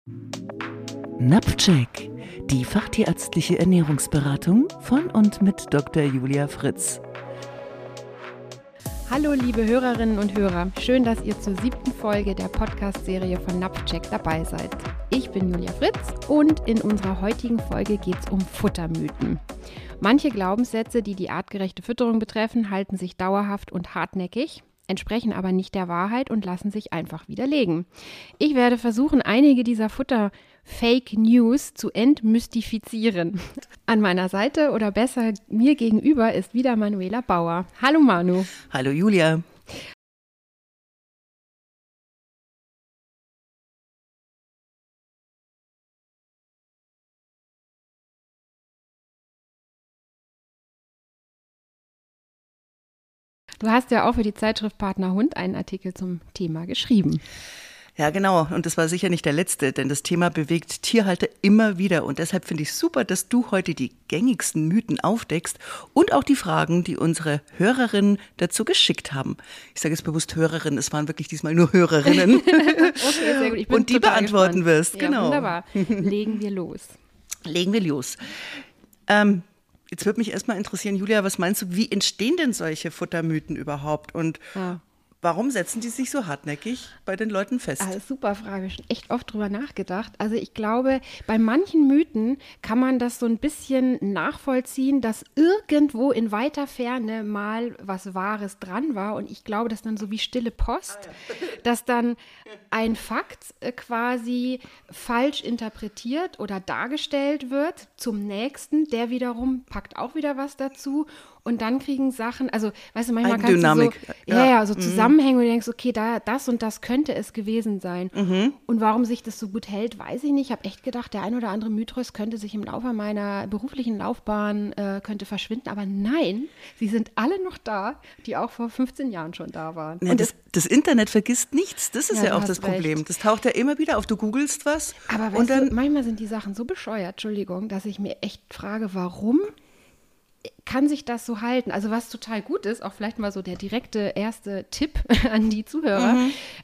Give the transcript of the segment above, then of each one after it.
NAPCHEK, die fachtierärztliche Ernährungsberatung von und mit Dr. Julia Fritz. Hallo liebe Hörerinnen und Hörer, schön, dass ihr zur 7. Folge der Podcast-Serie von NAPCHEK dabei seid. Ich bin Julia Fritz und in unserer heutigen Folge geht es um Futtermythen. Manche Glaubenssätze, die die artgerechte Fütterung betreffen, halten sich dauerhaft und hartnäckig, entsprechen aber nicht der Wahrheit und lassen sich einfach widerlegen. Ich werde versuchen, einige dieser Futter-Fake News zu entmystifizieren. An meiner Seite oder besser mir gegenüber ist wieder Manuela Bauer. Hallo Manu. Hallo Julia. Du hast ja auch für die Zeitschrift Partner Hund einen Artikel zum Thema geschrieben. Ja, genau. Und das war sicher nicht der letzte, denn das Thema bewegt Tierhalter immer wieder. Und deshalb finde ich super, dass du heute die gängigsten Mythen aufdeckst und auch die Fragen, die unsere Hörerinnen dazu geschickt haben. Ich sage jetzt bewusst Hörerinnen, es waren wirklich diesmal nur Hörerinnen. Okay, sehr gut. Ich bin und die beantworten gespannt. wirst. Ja, Genau. Wunderbar. Legen wir los. Legen wir los. Jetzt würde mich erstmal interessieren, Julia, was meinst du, wie entstehen denn solche Futtermythen überhaupt und warum setzen die sich so hartnäckig bei den Leuten fest? Super Frage, schon echt oft drüber nachgedacht. Also ich glaube, bei manchen Mythen kann man das so ein bisschen nachvollziehen, dass irgendwo in weiter Ferne mal was Wahres dran war und ich glaube, dass dann so wie stille Post, dass dann ein Fakt quasi falsch interpretiert oder dargestellt wird zum nächsten, der wiederum packt auch wieder was dazu. Und dann kriegen Sachen, also weißt du, manchmal kannst Dynamik. du so Zusammenhänge, wo du denkst, okay, das und das könnte es gewesen sein. Und warum sich das so gut hält, weiß ich nicht. Ich habe echt gedacht, der ein oder andere Mythos könnte sich im Laufe meiner beruflichen Laufbahn könnte verschwinden. Aber nein, sie sind alle noch da, die auch vor 15 Jahren schon da waren. Ja, und das Internet vergisst nichts, das ist ja auch das Problem. Recht. Das taucht ja immer wieder auf, du googelst was. Aber weißt du, manchmal sind die Sachen so bescheuert, Entschuldigung, dass ich mir echt frage, warum kann sich das so halten? Also was total gut ist, auch vielleicht mal so der direkte erste Tipp an die Zuhörer.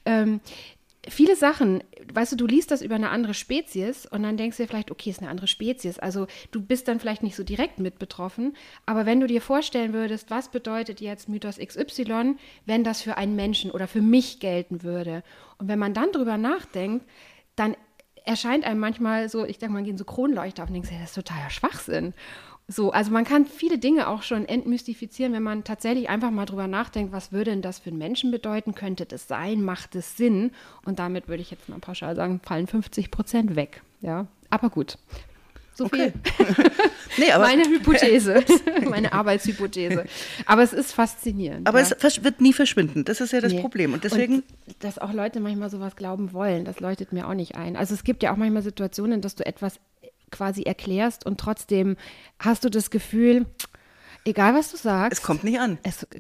Viele Sachen, weißt du liest das über eine andere Spezies und dann denkst du dir vielleicht, okay, ist eine andere Spezies. Also du bist dann vielleicht nicht so direkt mit betroffen, aber wenn du dir vorstellen würdest, was bedeutet jetzt Mythos XY, wenn das für einen Menschen oder für mich gelten würde? Und wenn man dann drüber nachdenkt, dann erscheint einem manchmal so, ich denke, man gehen so Kronleuchter auf und denkst, ja, das ist totaler Schwachsinn. So, also man kann viele Dinge auch schon entmystifizieren, wenn man tatsächlich einfach mal drüber nachdenkt, was würde denn das für einen Menschen bedeuten? Könnte das sein? Macht es Sinn? Und damit würde ich jetzt mal pauschal sagen, fallen 50% weg. Ja, aber gut. So viel. Nee, aber meine Hypothese, meine Arbeitshypothese. Aber es ist faszinierend. Aber es wird nie verschwinden. Das ist ja das Problem. Und deswegen. Und dass auch Leute manchmal sowas glauben wollen, das leuchtet mir auch nicht ein. Also es gibt ja auch manchmal Situationen, dass du etwas quasi erklärst und trotzdem hast du das Gefühl, egal was du sagst. Es kommt nicht an.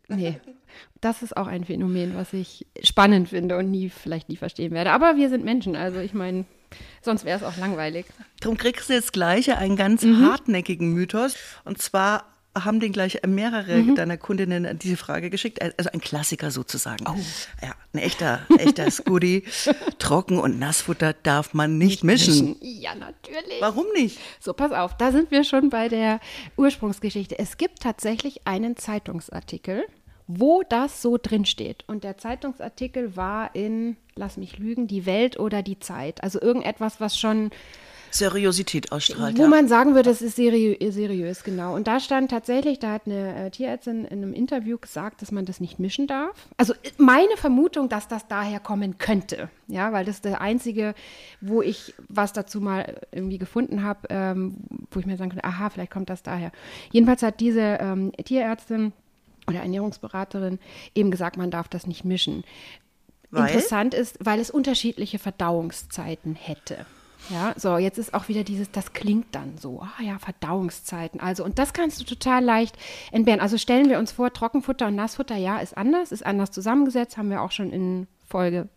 Das ist auch ein Phänomen, was ich spannend finde und vielleicht nie verstehen werde. Aber wir sind Menschen, also ich meine, sonst wäre es auch langweilig. Darum kriegst du jetzt gleich einen ganz hartnäckigen Mythos. Und zwar haben den gleich mehrere deiner Kundinnen diese Frage geschickt. Also ein Klassiker sozusagen. Oh. Ja, ein echter Scooty. Trocken- und Nassfutter darf man nicht mischen. Ja, natürlich. Warum nicht? So, pass auf, da sind wir schon bei der Ursprungsgeschichte. Es gibt tatsächlich einen Zeitungsartikel, wo das so drin steht. Und der Zeitungsartikel war in, lass mich lügen, die Welt oder die Zeit. Also irgendetwas, was schon Seriosität ausstrahlt. Wo man sagen würde, es ist seriös, genau. Und da stand tatsächlich, da hat eine Tierärztin in einem Interview gesagt, dass man das nicht mischen darf. Also meine Vermutung, dass das daher kommen könnte, ja, weil das ist der einzige, wo ich was dazu mal irgendwie gefunden habe, wo ich mir sagen könnte, aha, vielleicht kommt das daher. Jedenfalls hat diese Tierärztin oder Ernährungsberaterin eben gesagt, man darf das nicht mischen. Interessant ist, weil es unterschiedliche Verdauungszeiten hätte. Ja, so, jetzt ist auch wieder das klingt dann so, Verdauungszeiten, also, und das kannst du total leicht entbehren. Also stellen wir uns vor, Trockenfutter und Nassfutter, ist anders zusammengesetzt, haben wir auch schon in Folge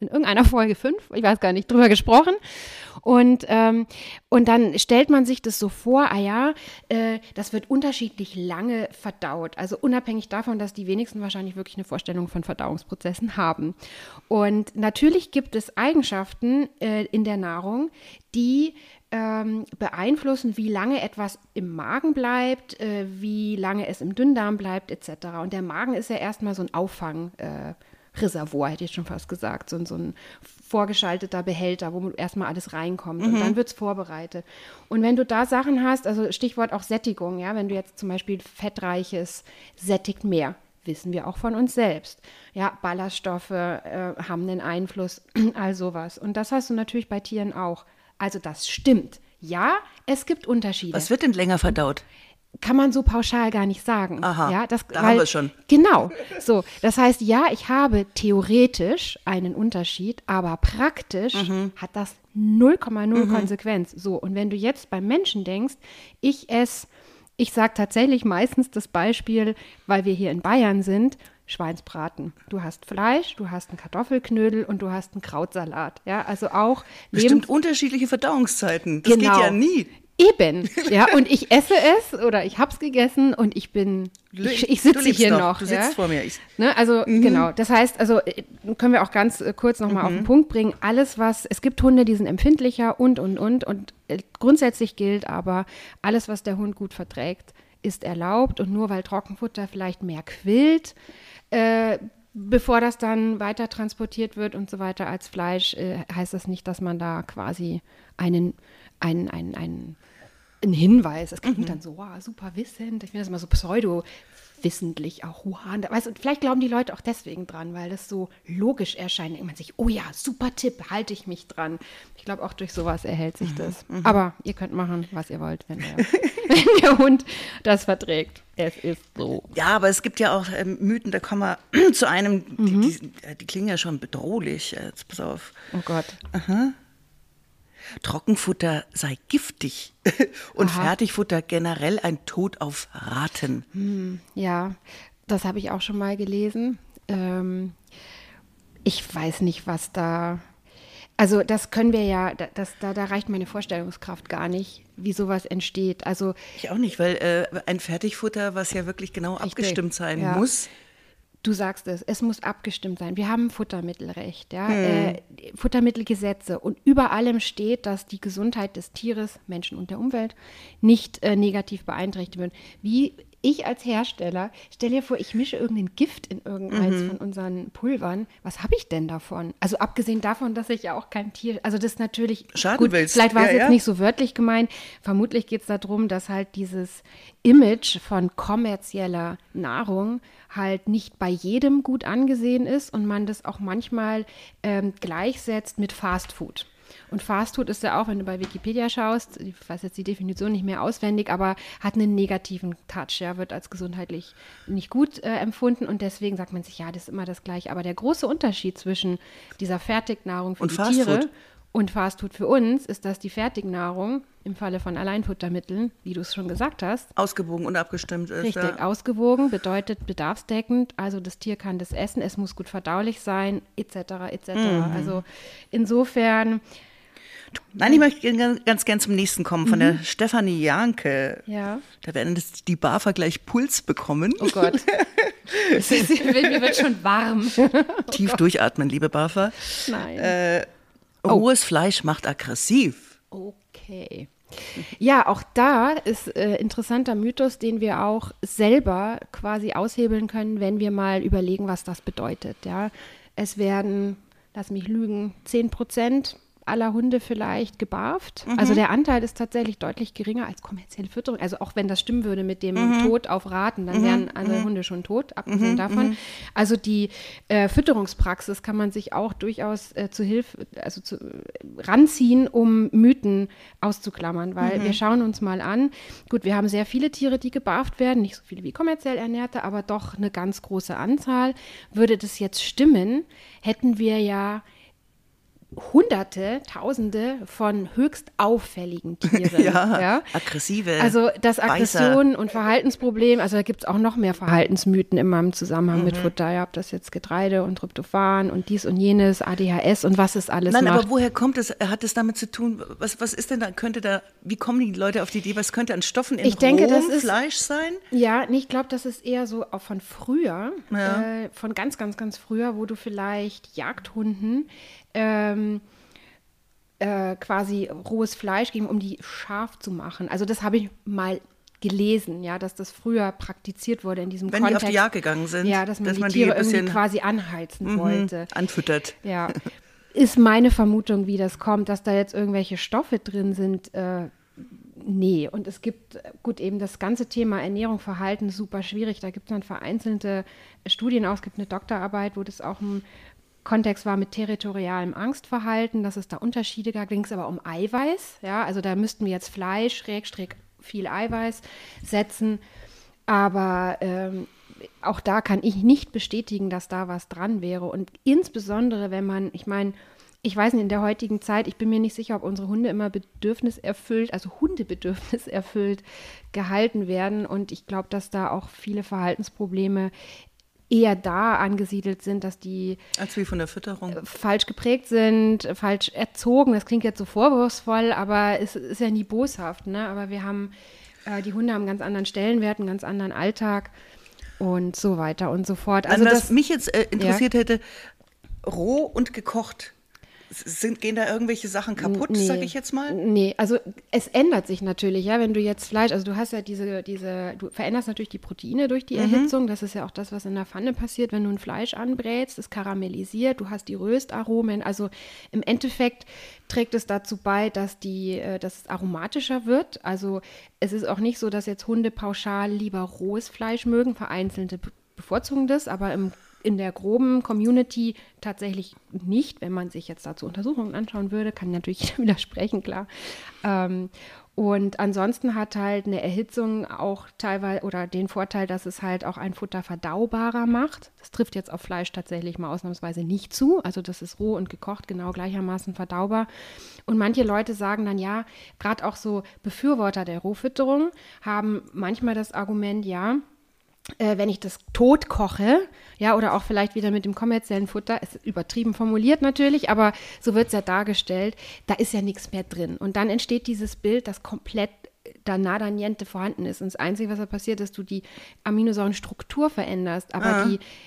in irgendeiner Folge 5, ich weiß gar nicht, drüber gesprochen. Und dann stellt man sich das so vor, das wird unterschiedlich lange verdaut. Also unabhängig davon, dass die wenigsten wahrscheinlich wirklich eine Vorstellung von Verdauungsprozessen haben. Und natürlich gibt es Eigenschaften in der Nahrung, die beeinflussen, wie lange etwas im Magen bleibt, wie lange es im Dünndarm bleibt, etc. Und der Magen ist ja erstmal so ein Auffangreservoir, hätte ich schon fast gesagt, so ein vorgeschalteter Behälter, wo erstmal alles reinkommt und dann wird es vorbereitet. Und wenn du da Sachen hast, also Stichwort auch Sättigung, ja, wenn du jetzt zum Beispiel Fettreiches sättigt mehr, wissen wir auch von uns selbst. Ja, Ballaststoffe haben einen Einfluss, all sowas. Und das hast du natürlich bei Tieren auch. Also das stimmt. Ja, es gibt Unterschiede. Was wird denn länger verdaut? Kann man so pauschal gar nicht sagen. Aha, ja, da haben wir es schon. Genau. So, das heißt, ja, ich habe theoretisch einen Unterschied, aber praktisch hat das 0,0 Konsequenz. So, und wenn du jetzt beim Menschen denkst, ich sage tatsächlich meistens das Beispiel, weil wir hier in Bayern sind, Schweinsbraten. Du hast Fleisch, du hast einen Kartoffelknödel und du hast einen Krautsalat. Ja, also auch bestimmt unterschiedliche Verdauungszeiten. Das geht ja nie. Eben, ja, und ich esse es oder ich habe es gegessen und ich sitze hier noch. Du sitzt vor mir. Also genau, das heißt, also können wir auch ganz kurz nochmal auf den Punkt bringen, es gibt Hunde, die sind empfindlicher und grundsätzlich gilt aber, alles, was der Hund gut verträgt, ist erlaubt und nur weil Trockenfutter vielleicht mehr quillt, bevor das dann weiter transportiert wird und so weiter als Fleisch, heißt das nicht, dass man da quasi einen Hinweis, es klingt dann so, super wissend, ich finde das immer so pseudo-wissentlich auch, weißt du, vielleicht glauben die Leute auch deswegen dran, weil das so logisch erscheint, denkt man sich, oh ja, super Tipp, halte ich mich dran. Ich glaube, auch durch sowas erhält sich das. Aber ihr könnt machen, was ihr wollt, wenn der Hund das verträgt. Es ist so. Ja, aber es gibt ja auch Mythen, da kommen wir zu einem, die klingen ja schon bedrohlich. Jetzt pass auf. Oh Gott. Aha. Trockenfutter sei giftig und Fertigfutter generell ein Tod auf Raten. Ja, das habe ich auch schon mal gelesen. Ich weiß nicht, was da... Also das können wir ja, da reicht meine Vorstellungskraft gar nicht, wie sowas entsteht. Also ich auch nicht, weil ein Fertigfutter, was ja wirklich genau abgestimmt sein muss. Du sagst es muss abgestimmt sein. Wir haben Futtermittelrecht, Futtermittelgesetze und über allem steht, dass die Gesundheit des Tieres, Menschen und der Umwelt nicht negativ beeinträchtigt wird. Wie ich als Hersteller, stell dir vor, ich mische irgendein Gift in irgendeins von unseren Pulvern. Was habe ich denn davon? Also abgesehen davon, dass ich ja auch kein Tier, also das ist natürlich, Schaden willst. Vielleicht war es jetzt nicht so wörtlich gemeint. Vermutlich geht es darum, dass halt dieses Image von kommerzieller Nahrung halt nicht bei jedem gut angesehen ist und man das auch manchmal gleichsetzt mit Fast Food. Und Fastfood ist ja auch, wenn du bei Wikipedia schaust, ich weiß jetzt die Definition nicht mehr auswendig, aber hat einen negativen Touch, ja, wird als gesundheitlich nicht gut empfunden und deswegen sagt man sich, ja, das ist immer das Gleiche. Aber der große Unterschied zwischen dieser Fertignahrung für die Tiere und Fastfood für uns ist, dass die Fertignahrung im Falle von Alleinfuttermitteln, wie du es schon gesagt hast, ausgewogen und abgestimmt ist. Richtig, ausgewogen bedeutet bedarfsdeckend, also das Tier kann das essen, es muss gut verdaulich sein, etc. Also insofern... Nein, ich möchte ganz gern zum nächsten kommen, von der Stefanie Janke. Ja. Da werden die BAFA gleich Puls bekommen. Oh Gott. Mir wird schon warm. Tief durchatmen, liebe BAFA. Nein. Rohes Fleisch macht aggressiv. Okay. Ja, auch da ist interessanter Mythos, den wir auch selber quasi aushebeln können, wenn wir mal überlegen, was das bedeutet. Ja. Es werden, lass mich lügen, 10% aller Hunde vielleicht gebarft. Also der Anteil ist tatsächlich deutlich geringer als kommerzielle Fütterung. Also auch wenn das stimmen würde mit dem Tod auf Raten, dann wären alle Hunde schon tot, abgesehen davon. Also die Fütterungspraxis kann man sich auch durchaus zu Hilfe, ranziehen, um Mythen auszuklammern, weil wir schauen uns mal an, gut, wir haben sehr viele Tiere, die gebarft werden, nicht so viele wie kommerziell Ernährte, aber doch eine ganz große Anzahl. Würde das jetzt stimmen, hätten wir ja Hunderte, Tausende von höchst auffälligen Tieren. Ja, aggressive. Also das Beißer. Aggression und Verhaltensproblem, also da gibt es auch noch mehr Verhaltensmythen immer im Zusammenhang mit Futter. Ja, ob das jetzt Getreide und Tryptophan und dies und jenes, ADHS und was es alles Nein, macht. aber woher kommt es? Hat es damit zu tun? Was ist denn da? Wie kommen die Leute auf die Idee? Was könnte an Stoffen in rohem Fleisch sein? Ja, nee, ich glaube, das ist eher so auch von früher, von ganz, ganz, ganz früher, wo du vielleicht Jagdhunden quasi rohes Fleisch geben, um die scharf zu machen. Also das habe ich mal gelesen, ja, dass das früher praktiziert wurde in diesem Wenn Kontext. die auf die Jagd gegangen sind. Ja, dass man die Tiere irgendwie quasi anheizen wollte. Anfüttert. Ja, ist meine Vermutung, wie das kommt, dass da jetzt irgendwelche Stoffe drin sind. Nee, und es gibt, gut, eben das ganze Thema Ernährung, Verhalten ist super schwierig. Da gibt es dann vereinzelte Studien aus, es gibt eine Doktorarbeit, wo das auch im Kontext war mit territorialem Angstverhalten, dass es da Unterschiede gab, ging es aber um Eiweiß, ja, also da müssten wir jetzt Fleisch, viel Eiweiß setzen, aber auch da kann ich nicht bestätigen, dass da was dran wäre und insbesondere, wenn man, ich meine, ich weiß nicht, in der heutigen Zeit, ich bin mir nicht sicher, ob unsere Hunde immer Hundebedürfnis erfüllt gehalten werden und ich glaube, dass da auch viele Verhaltensprobleme eher da angesiedelt sind, dass die als wie von der Fütterung falsch geprägt sind, falsch erzogen. Das klingt jetzt so vorwurfsvoll, aber es ist ja nie boshaft. Ne? Aber die Hunde haben einen ganz anderen Stellenwert, einen ganz anderen Alltag und so weiter und so fort. Also was mich jetzt interessiert hätte, roh und gekocht. Gehen da irgendwelche Sachen kaputt, sage ich jetzt mal? Nee, also es ändert sich natürlich, ja, wenn du jetzt Fleisch, also du hast ja du veränderst natürlich die Proteine durch die Erhitzung, das ist ja auch das, was in der Pfanne passiert, wenn du ein Fleisch anbrätst, es karamellisiert, du hast die Röstaromen, also im Endeffekt trägt es dazu bei, dass es aromatischer wird, also es ist auch nicht so, dass jetzt Hunde pauschal lieber rohes Fleisch mögen, vereinzelte bevorzugen das, aber in der groben Community tatsächlich nicht, wenn man sich jetzt dazu Untersuchungen anschauen würde, kann natürlich widersprechen, klar. Und ansonsten hat halt eine Erhitzung auch teilweise oder den Vorteil, dass es halt auch ein Futter verdaubarer macht. Das trifft jetzt auf Fleisch tatsächlich mal ausnahmsweise nicht zu. Also das ist roh und gekocht genau gleichermaßen verdaubar. Und manche Leute sagen dann, ja, gerade auch so Befürworter der Rohfütterung haben manchmal das Argument, ja, wenn ich das tot koche, ja, oder auch vielleicht wieder mit dem kommerziellen Futter, es ist übertrieben formuliert natürlich, aber so wird es ja dargestellt, da ist ja nichts mehr drin. Und dann entsteht dieses Bild, das komplett da nada niente vorhanden ist. Und das Einzige, was da passiert, ist, dass du die Aminosäurenstruktur veränderst, aber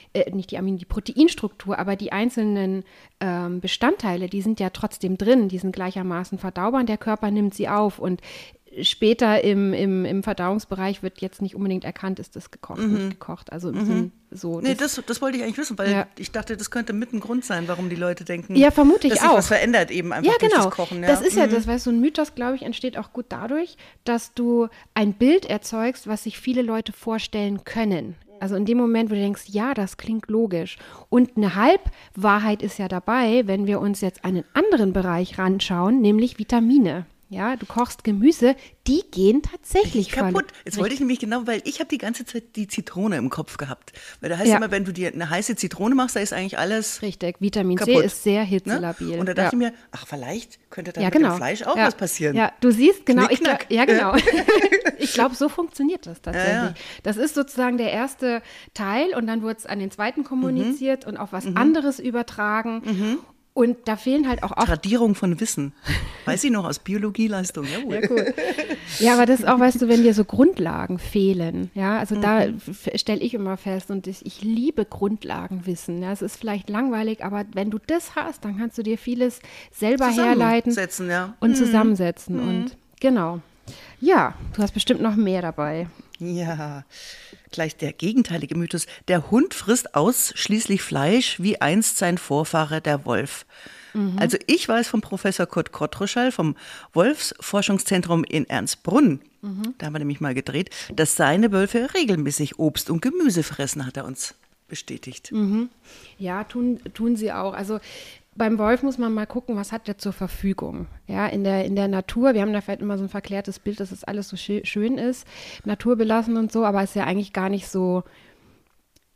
die Proteinstruktur, aber die einzelnen Bestandteile, die sind ja trotzdem drin, die sind gleichermaßen verdaubar und der Körper nimmt sie auf und später im Verdauungsbereich wird jetzt nicht unbedingt erkannt, ist das gekocht, nicht gekocht. Also im Sinn so. Nee, das wollte ich eigentlich wissen, weil ich dachte, das könnte mit ein Grund sein, warum die Leute denken, ja, vermute ich dass sich auch. was verändert eben einfach durch das Kochen. Ja. Das ist ja das, weil so ein Mythos, glaube ich, entsteht auch gut dadurch, dass du ein Bild erzeugst, was sich viele Leute vorstellen können. Also in dem Moment, wo du denkst, ja, das klingt logisch. Und eine Halbwahrheit ist ja dabei, wenn wir uns jetzt einen anderen Bereich ranschauen, nämlich Vitamine. Ja, du kochst Gemüse, die gehen tatsächlich kaputt. Jetzt wollte ich nämlich genau, weil ich habe die ganze Zeit die Zitrone im Kopf gehabt. Weil da heißt immer, wenn du dir eine heiße Zitrone machst, da ist eigentlich alles richtig. Vitamin kaputt. C ist sehr hitzelabil. Ne? Und da dachte ich mir, vielleicht könnte da mit dem Fleisch auch was passieren. Ja, du siehst, genau. Genau. Ich glaube, so funktioniert das tatsächlich. Ja. Das ist sozusagen der erste Teil und dann wird es an den zweiten kommuniziert und auf was anderes übertragen. Und da fehlen halt auch oft Tradierung von Wissen. Weiß ich noch aus Biologieleistung. Jawohl. Ja, cool. Ja, aber das ist auch, weißt du, wenn dir so Grundlagen fehlen. Ja, also da stelle ich immer fest und ich liebe Grundlagenwissen. Ja, es ist vielleicht langweilig, aber wenn du das hast, dann kannst du dir vieles selber herleiten und zusammensetzen. Und genau. Ja, du hast bestimmt noch mehr dabei. Ja, gleich der gegenteilige Mythos. Der Hund frisst ausschließlich Fleisch, wie einst sein Vorfahre der Wolf. Also ich weiß vom Professor Kurt Kottruschall vom Wolfsforschungszentrum in Ernstbrunn, da haben wir nämlich mal gedreht, dass seine Wölfe regelmäßig Obst und Gemüse fressen, hat er uns bestätigt. Ja, tun sie auch. Also beim Wolf muss man mal gucken, was hat der zur Verfügung. Ja, in der Natur, wir haben da vielleicht immer so ein verklärtes Bild, dass das alles so schön ist, naturbelassen und so, aber es ist ja eigentlich gar nicht so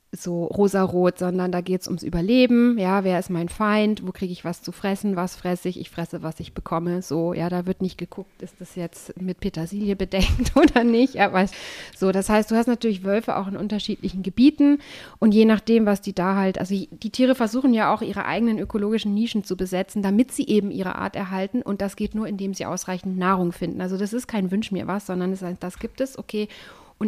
so rosarot, sondern da geht es ums Überleben, ja, wer ist mein Feind, wo kriege ich was zu fressen, was fresse ich fresse, was ich bekomme, so, ja, da wird nicht geguckt, ist das jetzt mit Petersilie bedeckt oder nicht, aber so, das heißt, du hast natürlich Wölfe auch in unterschiedlichen Gebieten und je nachdem, was die da halt, also die Tiere versuchen ja auch ihre eigenen ökologischen Nischen zu besetzen, damit sie eben ihre Art erhalten und das geht nur, indem sie ausreichend Nahrung finden, also das ist kein Wünsch mir was, sondern das gibt es, okay, und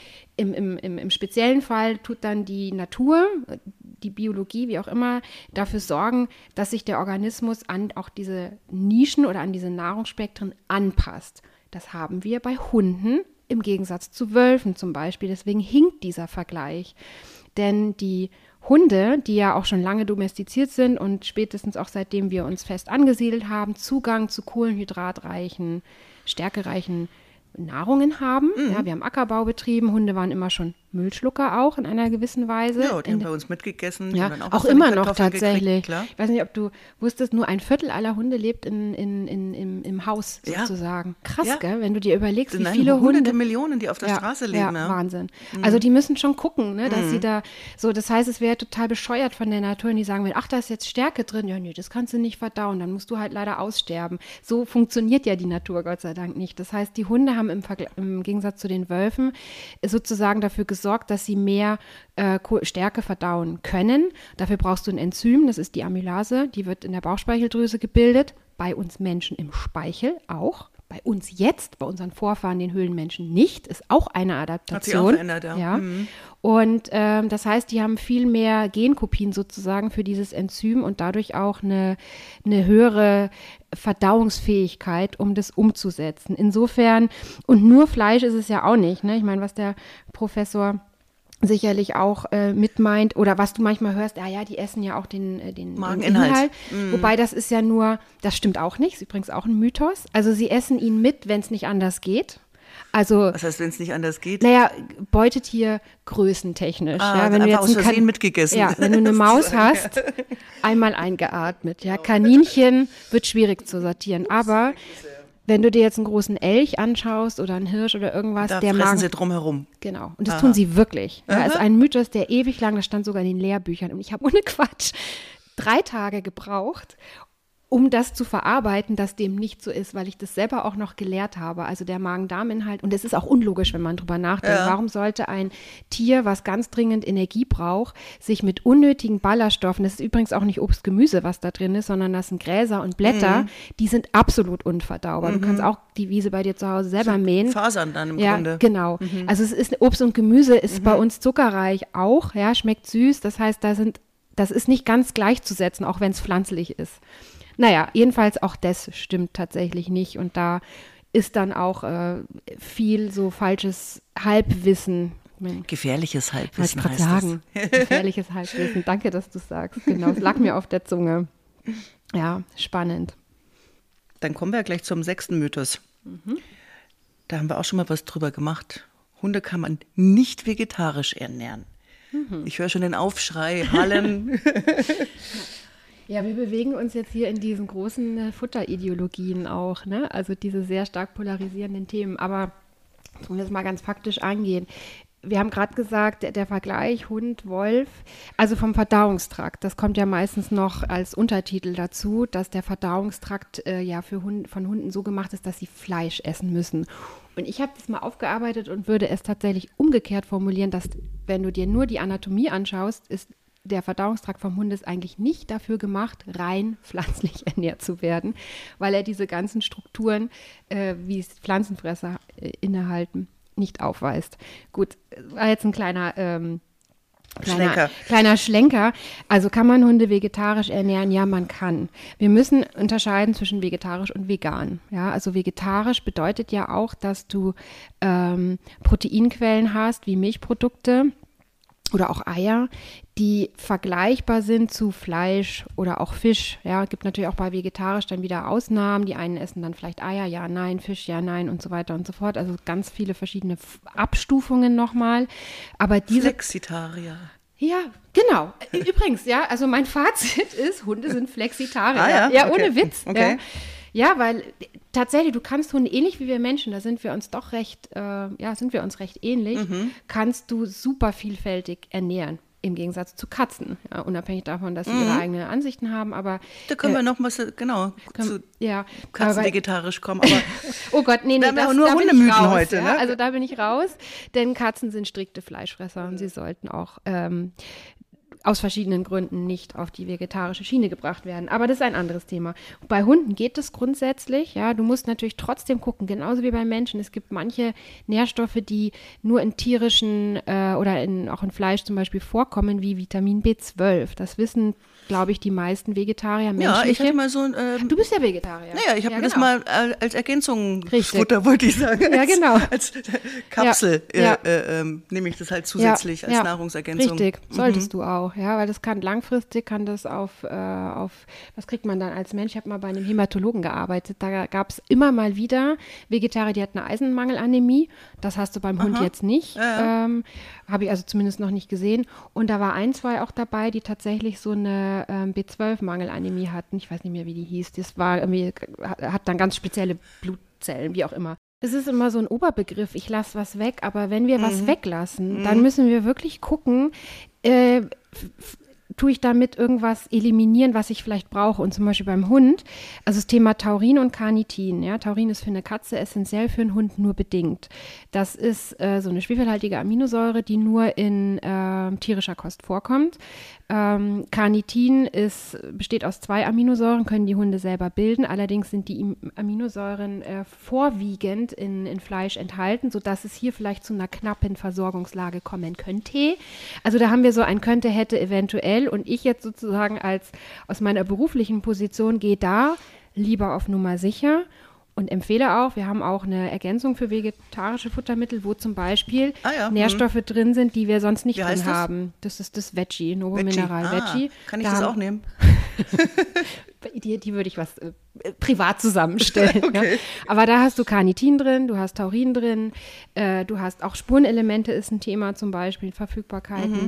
im speziellen Fall tut dann die Natur, die Biologie, wie auch immer, dafür sorgen, dass sich der Organismus an auch diese Nischen oder an diese Nahrungsspektren anpasst. Das haben wir bei Hunden im Gegensatz zu Wölfen zum Beispiel. Deswegen hinkt dieser Vergleich. Denn die Hunde, die ja auch schon lange domestiziert sind und spätestens auch seitdem wir uns fest angesiedelt haben, Zugang zu kohlenhydratreichen, stärkereichen Nahrungen haben. Ja, wir haben Ackerbau betrieben, Hunde waren immer schon Müllschlucker auch in einer gewissen Weise. Ja, die haben bei uns mitgegessen. Ja, die haben auch immer noch Kartoffeln tatsächlich. Gekriegt, Ich weiß nicht, ob du wusstest, nur 1/4 aller Hunde lebt im Haus Ja. sozusagen. Krass, Ja. gell? Wenn du dir überlegst, Das wie sind viele hunderte Hunde... Millionen, die auf der Straße leben. Ja. Wahnsinn. Also die müssen schon gucken, ne, dass sie da, so, das heißt, es wäre total bescheuert von der Natur, und die sagen, ach, da ist jetzt Stärke drin, ja, nee, das kannst du nicht verdauen, dann musst du halt leider aussterben. So funktioniert ja die Natur, Gott sei Dank nicht. Das heißt, die Hunde haben im Gegensatz zu den Wölfen sozusagen dafür gesorgt, dass sie mehr Stärke verdauen können. Dafür brauchst du ein Enzym, das ist die Amylase, die wird in der Bauchspeicheldrüse gebildet, bei uns Menschen im Speichel auch. Bei uns jetzt, bei unseren Vorfahren, den Höhlenmenschen nicht, ist auch eine Adaptation. Hat sich auch verändert, ja. Ja. Und das heißt, die haben viel mehr Genkopien sozusagen für dieses Enzym und dadurch auch eine höhere Verdauungsfähigkeit, um das umzusetzen. Insofern, und nur Fleisch ist es ja auch nicht, ne? Ich meine, was der Professor sicherlich auch mit meint, oder was du manchmal hörst, ja, die essen ja auch den Mageninhalt. Wobei das ist ja nur, das stimmt auch nicht, ist übrigens auch ein Mythos. Also sie essen ihn mit, wenn es nicht anders geht. Also, Was heißt, wenn es nicht anders geht? naja, Beutetier größentechnisch. Ja, wenn du einfach jetzt aus Versehen mitgegessen. Ja, wenn du eine Maus hast, einmal eingeatmet. Ja, Kaninchen wird schwierig zu sortieren, aber wenn du dir jetzt einen großen Elch anschaust oder einen Hirsch oder irgendwas, Da der fressen Magen... sie drumherum. Genau. Und das tun sie wirklich. Ja, ist ein Mythos, der ewig lang, das stand sogar in den Lehrbüchern. Und ich habe ohne Quatsch 3 Tage gebraucht, um das zu verarbeiten, dass dem nicht so ist, weil ich das selber auch noch gelehrt habe. Also der Magen-Darm-Inhalt. Und es ist auch unlogisch, wenn man drüber nachdenkt. Ja. Warum sollte ein Tier, was ganz dringend Energie braucht, sich mit unnötigen Ballaststoffen, das ist übrigens auch nicht Obst, Gemüse, was da drin ist, sondern das sind Gräser und Blätter, die sind absolut unverdaubar. Du kannst auch die Wiese bei dir zu Hause selber mähen. Fasern dann im Ja, Grunde. genau. Also es ist Obst und Gemüse ist bei uns zuckerreich auch, ja, schmeckt süß. Das heißt, das ist nicht ganz gleichzusetzen, auch wenn es pflanzlich ist. Naja, jedenfalls auch das stimmt tatsächlich nicht. Und da ist dann auch viel so falsches Halbwissen. Gefährliches Wollte ich Halbwissen gerade heißt sagen. Gefährliches Halbwissen. Danke, dass du es sagst. Genau, es lag mir auf der Zunge. Ja, spannend. das. Dann kommen wir gleich zum 6. Mythos. Da haben wir auch schon mal was drüber gemacht. Hunde kann man nicht vegetarisch ernähren. Ich höre schon den Aufschrei, Hallen. Ja, wir bewegen uns jetzt hier in diesen großen Futterideologien auch, ne? Also diese sehr stark polarisierenden Themen. Aber wollen wir das mal ganz faktisch angehen. Wir haben gerade gesagt, der Vergleich Hund, Wolf, also vom Verdauungstrakt, das kommt ja meistens noch als Untertitel dazu, dass der Verdauungstrakt von Hunden so gemacht ist, dass sie Fleisch essen müssen. Und ich habe das mal aufgearbeitet und würde es tatsächlich umgekehrt formulieren, dass wenn du dir nur die Anatomie anschaust, ist der Verdauungstrakt vom Hund ist eigentlich nicht dafür gemacht, rein pflanzlich ernährt zu werden, weil er diese ganzen Strukturen, wie es Pflanzenfresser innehalten, nicht aufweist. Gut, war jetzt ein kleiner Schlenker. Also kann man Hunde vegetarisch ernähren? Ja, man kann. Wir müssen unterscheiden zwischen vegetarisch und vegan. Ja, also vegetarisch bedeutet ja auch, dass du Proteinquellen hast, wie Milchprodukte oder auch Eier, die vergleichbar sind zu Fleisch oder auch Fisch. Ja, gibt natürlich auch bei vegetarisch dann wieder Ausnahmen. Die einen essen dann vielleicht Eier, ja, nein, Fisch, ja, nein und so weiter und so fort. Also ganz viele verschiedene Abstufungen nochmal. Aber diese Flexitarier. Ja, genau. Übrigens, ja, also mein Fazit ist, Hunde sind Flexitarier. Ah, ja? Okay. Ohne Witz. Okay. Ja, weil tatsächlich, du kannst Hunde ähnlich wie wir Menschen, da sind wir uns recht ähnlich, kannst du super vielfältig ernähren. im Gegensatz zu Katzen, ja, unabhängig davon, dass sie ihre eigenen Ansichten haben, aber Da können wir noch mal zu ja, Katzen aber, vegetarisch kommen, aber oh Gott, nee, wir haben ja das, nur da bin ich Hundemythen raus, heute, ja? ne? Also da bin ich raus, denn Katzen sind strikte Fleischfresser und sie sollten auch aus verschiedenen Gründen nicht auf die vegetarische Schiene gebracht werden. Aber das ist ein anderes Thema. Bei Hunden geht es grundsätzlich. Ja, du musst natürlich trotzdem gucken, genauso wie bei Menschen. Es gibt manche Nährstoffe, die nur in tierischen oder auch in Fleisch zum Beispiel vorkommen, wie Vitamin B12. Das wissen, glaube ich, die meisten Vegetarier, menschliche. ja, ich hatte mal so ein Du bist ja Vegetarier. naja, ich habe ja, mir das genau. mal als Ergänzungsfutter, wollte ich sagen. Ja, genau. Als Kapsel Ja. nehme ich das halt zusätzlich als Nahrungsergänzung. Richtig, solltest du auch, ja, weil das kann langfristig, das auf, was kriegt man dann als Mensch? Ich habe mal bei einem Hämatologen gearbeitet, da gab es immer mal wieder Vegetarier, die hatten eine Eisenmangelanämie, das hast du beim Hund jetzt nicht, habe ich also zumindest noch nicht gesehen und da war 1, 2 auch dabei, die tatsächlich so eine B12-Mangelanämie hatten, ich weiß nicht mehr, wie die hieß, das war irgendwie, hat dann ganz spezielle Blutzellen, wie auch immer. Es ist immer so ein Oberbegriff, ich lasse was weg, aber wenn wir was weglassen, dann müssen wir wirklich gucken, tue ich damit irgendwas eliminieren, was ich vielleicht brauche. Und zum Beispiel beim Hund, also das Thema Taurin und Carnitin. Ja, Taurin ist für eine Katze essentiell, für einen Hund nur bedingt. Das ist so eine schwefelhaltige Aminosäure, die nur in tierischer Kost vorkommt. Carnitin besteht aus 2 Aminosäuren, können die Hunde selber bilden. Allerdings sind die Aminosäuren vorwiegend in Fleisch enthalten, sodass es hier vielleicht zu einer knappen Versorgungslage kommen könnte. Also da haben wir so ein könnte, hätte, eventuell. Und ich jetzt sozusagen aus meiner beruflichen Position gehe da lieber auf Nummer sicher und empfehle auch, wir haben auch eine Ergänzung für vegetarische Futtermittel, wo zum Beispiel Nährstoffe drin sind, die wir sonst nicht drin haben. Das ist das Veggie, Novo Mineral Veggie. Kann ich das auch nehmen? Die würde ich privat zusammenstellen. Okay. Ja. Aber da hast du Carnitin drin, du hast Taurin drin, du hast auch Spurenelemente ist ein Thema, zum Beispiel Verfügbarkeiten.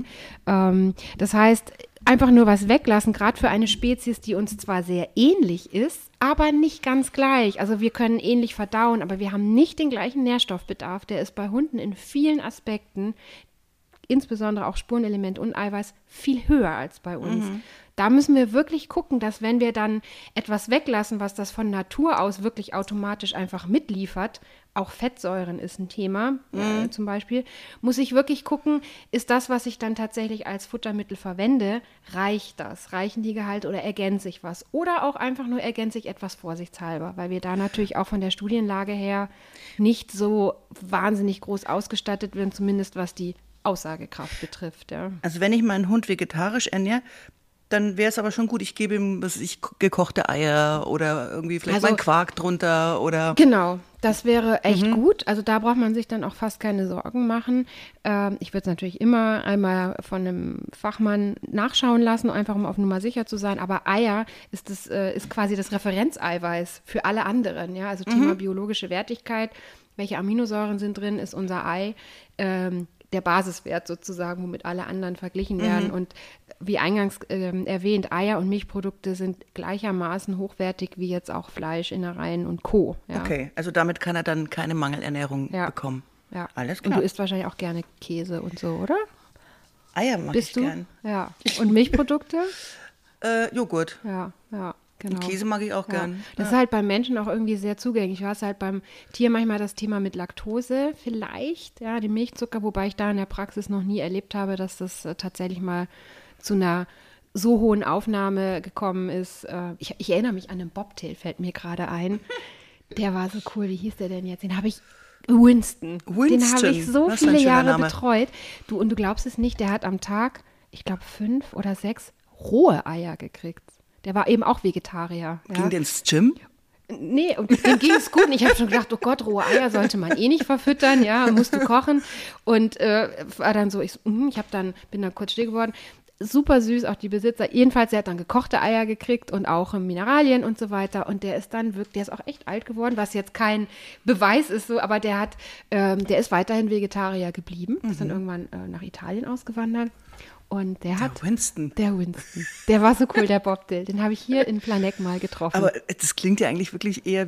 Das heißt, einfach nur was weglassen, gerade für eine Spezies, die uns zwar sehr ähnlich ist, aber nicht ganz gleich. Also wir können ähnlich verdauen, aber wir haben nicht den gleichen Nährstoffbedarf. Der ist bei Hunden in vielen Aspekten, insbesondere auch Spurenelement und Eiweiß, viel höher als bei uns. Da müssen wir wirklich gucken, dass wenn wir dann etwas weglassen, was das von Natur aus wirklich automatisch einfach mitliefert, auch Fettsäuren ist ein Thema zum Beispiel, muss ich wirklich gucken, ist das, was ich dann tatsächlich als Futtermittel verwende, reicht das? Reichen die Gehalte oder ergänze ich was? Oder auch einfach nur ergänze ich etwas vorsichtshalber, weil wir da natürlich auch von der Studienlage her nicht so wahnsinnig groß ausgestattet werden, zumindest was die Aussagekraft betrifft. Ja. Also wenn ich meinen Hund vegetarisch ernähre, dann wäre es aber schon gut, ich gebe ihm gekochte Eier oder irgendwie vielleicht mal einen Quark drunter oder. Genau, das wäre echt gut. Also da braucht man sich dann auch fast keine Sorgen machen. Ich würde es natürlich immer einmal von einem Fachmann nachschauen lassen, einfach um auf Nummer sicher zu sein. Aber Eier ist quasi das Referenzeiweiß für alle anderen. Ja? Also Thema biologische Wertigkeit, welche Aminosäuren sind drin, ist unser Ei. Der Basiswert sozusagen, womit alle anderen verglichen werden. Und wie eingangs erwähnt, Eier und Milchprodukte sind gleichermaßen hochwertig wie jetzt auch Fleisch, Innereien und Co. Ja. Okay, also damit kann er dann keine Mangelernährung bekommen. Ja. Alles klar. Und du isst wahrscheinlich auch gerne Käse und so, oder? Eier mag ich gern. Ja. Und Milchprodukte? Joghurt. Ja. Genau. Und Käse mag ich auch gern. Das ist halt beim Menschen auch irgendwie sehr zugänglich. Du hast halt beim Tier manchmal das Thema mit Laktose vielleicht, ja, dem Milchzucker, wobei ich da in der Praxis noch nie erlebt habe, dass das tatsächlich mal zu einer so hohen Aufnahme gekommen ist. Ich erinnere mich an einen Bobtail, fällt mir gerade ein. Der war so cool. Wie hieß der denn jetzt? Den habe ich Winston. Den habe ich so viele Jahre betreut. Und du glaubst es nicht, der hat am Tag, ich glaube 5 oder 6 rohe Eier gekriegt. Der war eben auch Vegetarier. Ja. Ging der ins Gym? Nee, und dem ging es gut. Und ich habe schon gedacht, oh Gott, rohe Eier sollte man eh nicht verfüttern, ja, musst du kochen. Und war dann so, bin dann kurz still geworden. Super süß, auch die Besitzer. Jedenfalls, der hat dann gekochte Eier gekriegt und auch Mineralien und so weiter. Und der ist auch echt alt geworden, was jetzt kein Beweis ist, so, aber der ist weiterhin Vegetarier geblieben. Ist dann irgendwann nach Italien ausgewandert. Und der Winston. Der war so cool, der Bobtail. Den habe ich hier in Planegg mal getroffen. Aber das klingt ja eigentlich wirklich eher wie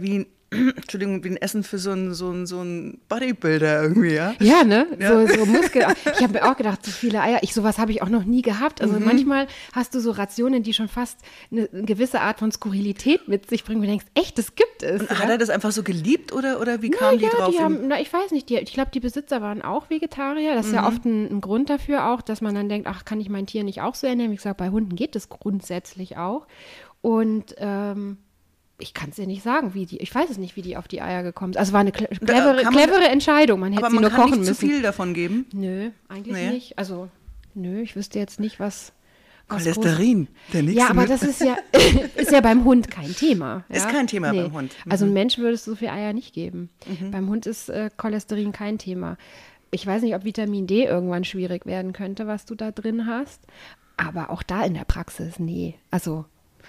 Entschuldigung, wie ein Essen für so ein Bodybuilder irgendwie, ja? Ja, ne? Ja. So Muskel. Ich habe mir auch gedacht, so viele Eier. Sowas habe ich auch noch nie gehabt. Also manchmal hast du so Rationen, die schon fast eine gewisse Art von Skurrilität mit sich bringen. Und du denkst, echt, das gibt es. Und hat er das einfach so geliebt oder wie kamen die drauf? Ich weiß nicht. Ich glaube, die Besitzer waren auch Vegetarier. Das ist ja oft ein Grund dafür auch, dass man dann denkt, ach, kann ich mein Tier nicht auch so ernähren? Wie gesagt, bei Hunden geht es grundsätzlich auch. Und ich kann es dir nicht sagen, ich weiß es nicht, wie die auf die Eier gekommen sind. Also war eine clevere Entscheidung. Man hätte sie nur kochen müssen. Aber man kann nicht zu viel davon geben? Nö, eigentlich nicht. Also, ich wüsste jetzt nicht, was Cholesterin, der nächste. Ja, aber das ist ja beim Hund kein Thema. Ja? Ist kein Thema beim Hund. Also einem Menschen würdest du so viel Eier nicht geben. Beim Hund ist Cholesterin kein Thema. Ich weiß nicht, ob Vitamin D irgendwann schwierig werden könnte, was du da drin hast. Aber auch da in der Praxis, nee. Also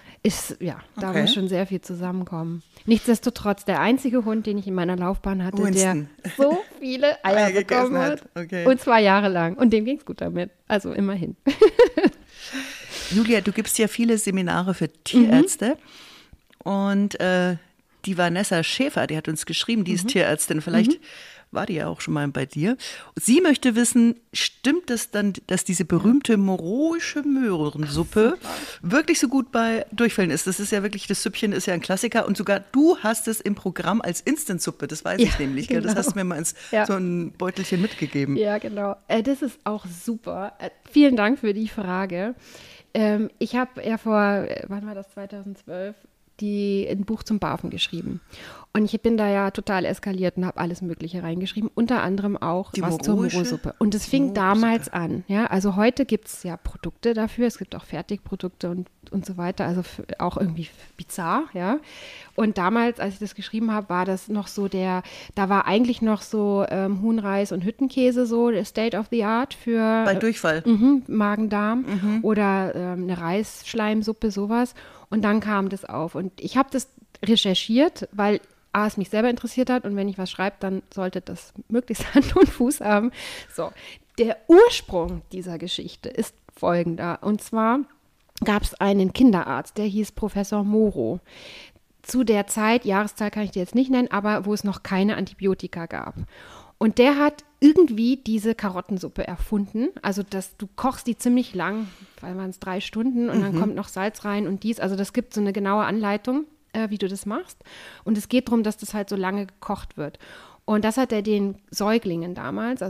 da muss schon sehr viel zusammenkommen. Nichtsdestotrotz, der einzige Hund, den ich in meiner Laufbahn hatte, Winston, der so viele Eier bekommen hat. Okay. Und 2 Jahre lang. Und dem ging es gut damit. Also immerhin. Julia, du gibst ja viele Seminare für Tierärzte. Und die Vanessa Schäfer, die hat uns geschrieben, die ist Tierärztin. Vielleicht war die ja auch schon mal bei dir. Sie möchte wissen, stimmt es dann, dass diese berühmte moroische Möhrensuppe wirklich so gut bei Durchfällen ist? Das ist ja wirklich, das Süppchen ist ja ein Klassiker und sogar du hast es im Programm als Instantsuppe, das weiß ich nämlich. Genau. Das hast du mir mal so ein Beutelchen mitgegeben. Ja, genau. Das ist auch super. Vielen Dank für die Frage. Ich habe ja wann war das, 2012, ein Buch zum Barfen geschrieben. Und ich bin da ja total eskaliert und habe alles Mögliche reingeschrieben, unter anderem auch was zur Moro-Suppe. Und es fing damals an. Ja? Also heute gibt es ja Produkte dafür, es gibt auch Fertigprodukte und so weiter, also auch irgendwie bizarr. Ja? Und damals, als ich das geschrieben habe, war das noch so da war eigentlich noch so Huhnreis und Hüttenkäse so der State of the Art für bei Durchfall. Magen-Darm oder eine Reisschleimsuppe, sowas. Und dann kam das auf. Und ich habe das recherchiert, weil es mich selber interessiert hat. Und wenn ich was schreibe, dann sollte das möglichst Hand und Fuß haben. So, der Ursprung dieser Geschichte ist folgender. Und zwar gab es einen Kinderarzt, der hieß Professor Moro. Zu der Zeit, Jahreszahl kann ich dir jetzt nicht nennen, aber wo es noch keine Antibiotika gab. Und der hat irgendwie diese Karottensuppe erfunden. Also du kochst die ziemlich lang, weil waren es 3 Stunden und dann kommt noch Salz rein und dies. Also das gibt so eine genaue Anleitung, wie du das machst. Und es geht darum, dass das halt so lange gekocht wird. Und das hat er den Säuglingen damals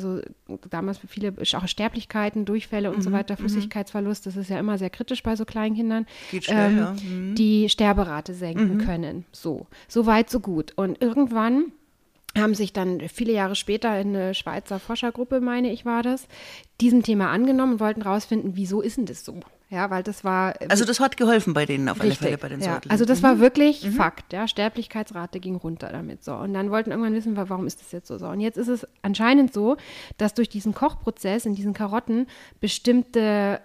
für viele auch Sterblichkeiten, Durchfälle und so weiter, Flüssigkeitsverlust, das ist ja immer sehr kritisch bei so kleinen Kindern, geht schnell, die Sterberate senken können. So weit, so gut. Und irgendwann haben sich dann viele Jahre später eine Schweizer Forschergruppe, meine ich, war das, diesem Thema angenommen und wollten rausfinden, wieso ist denn das so? Ja, weil das war... Also das hat geholfen bei denen auf alle Fälle, bei den Säuglingen. Also das war wirklich Fakt, ja, Sterblichkeitsrate ging runter damit, so. Und dann wollten irgendwann wissen, warum ist das jetzt so? Und jetzt ist es anscheinend so, dass durch diesen Kochprozess in diesen Karotten bestimmte,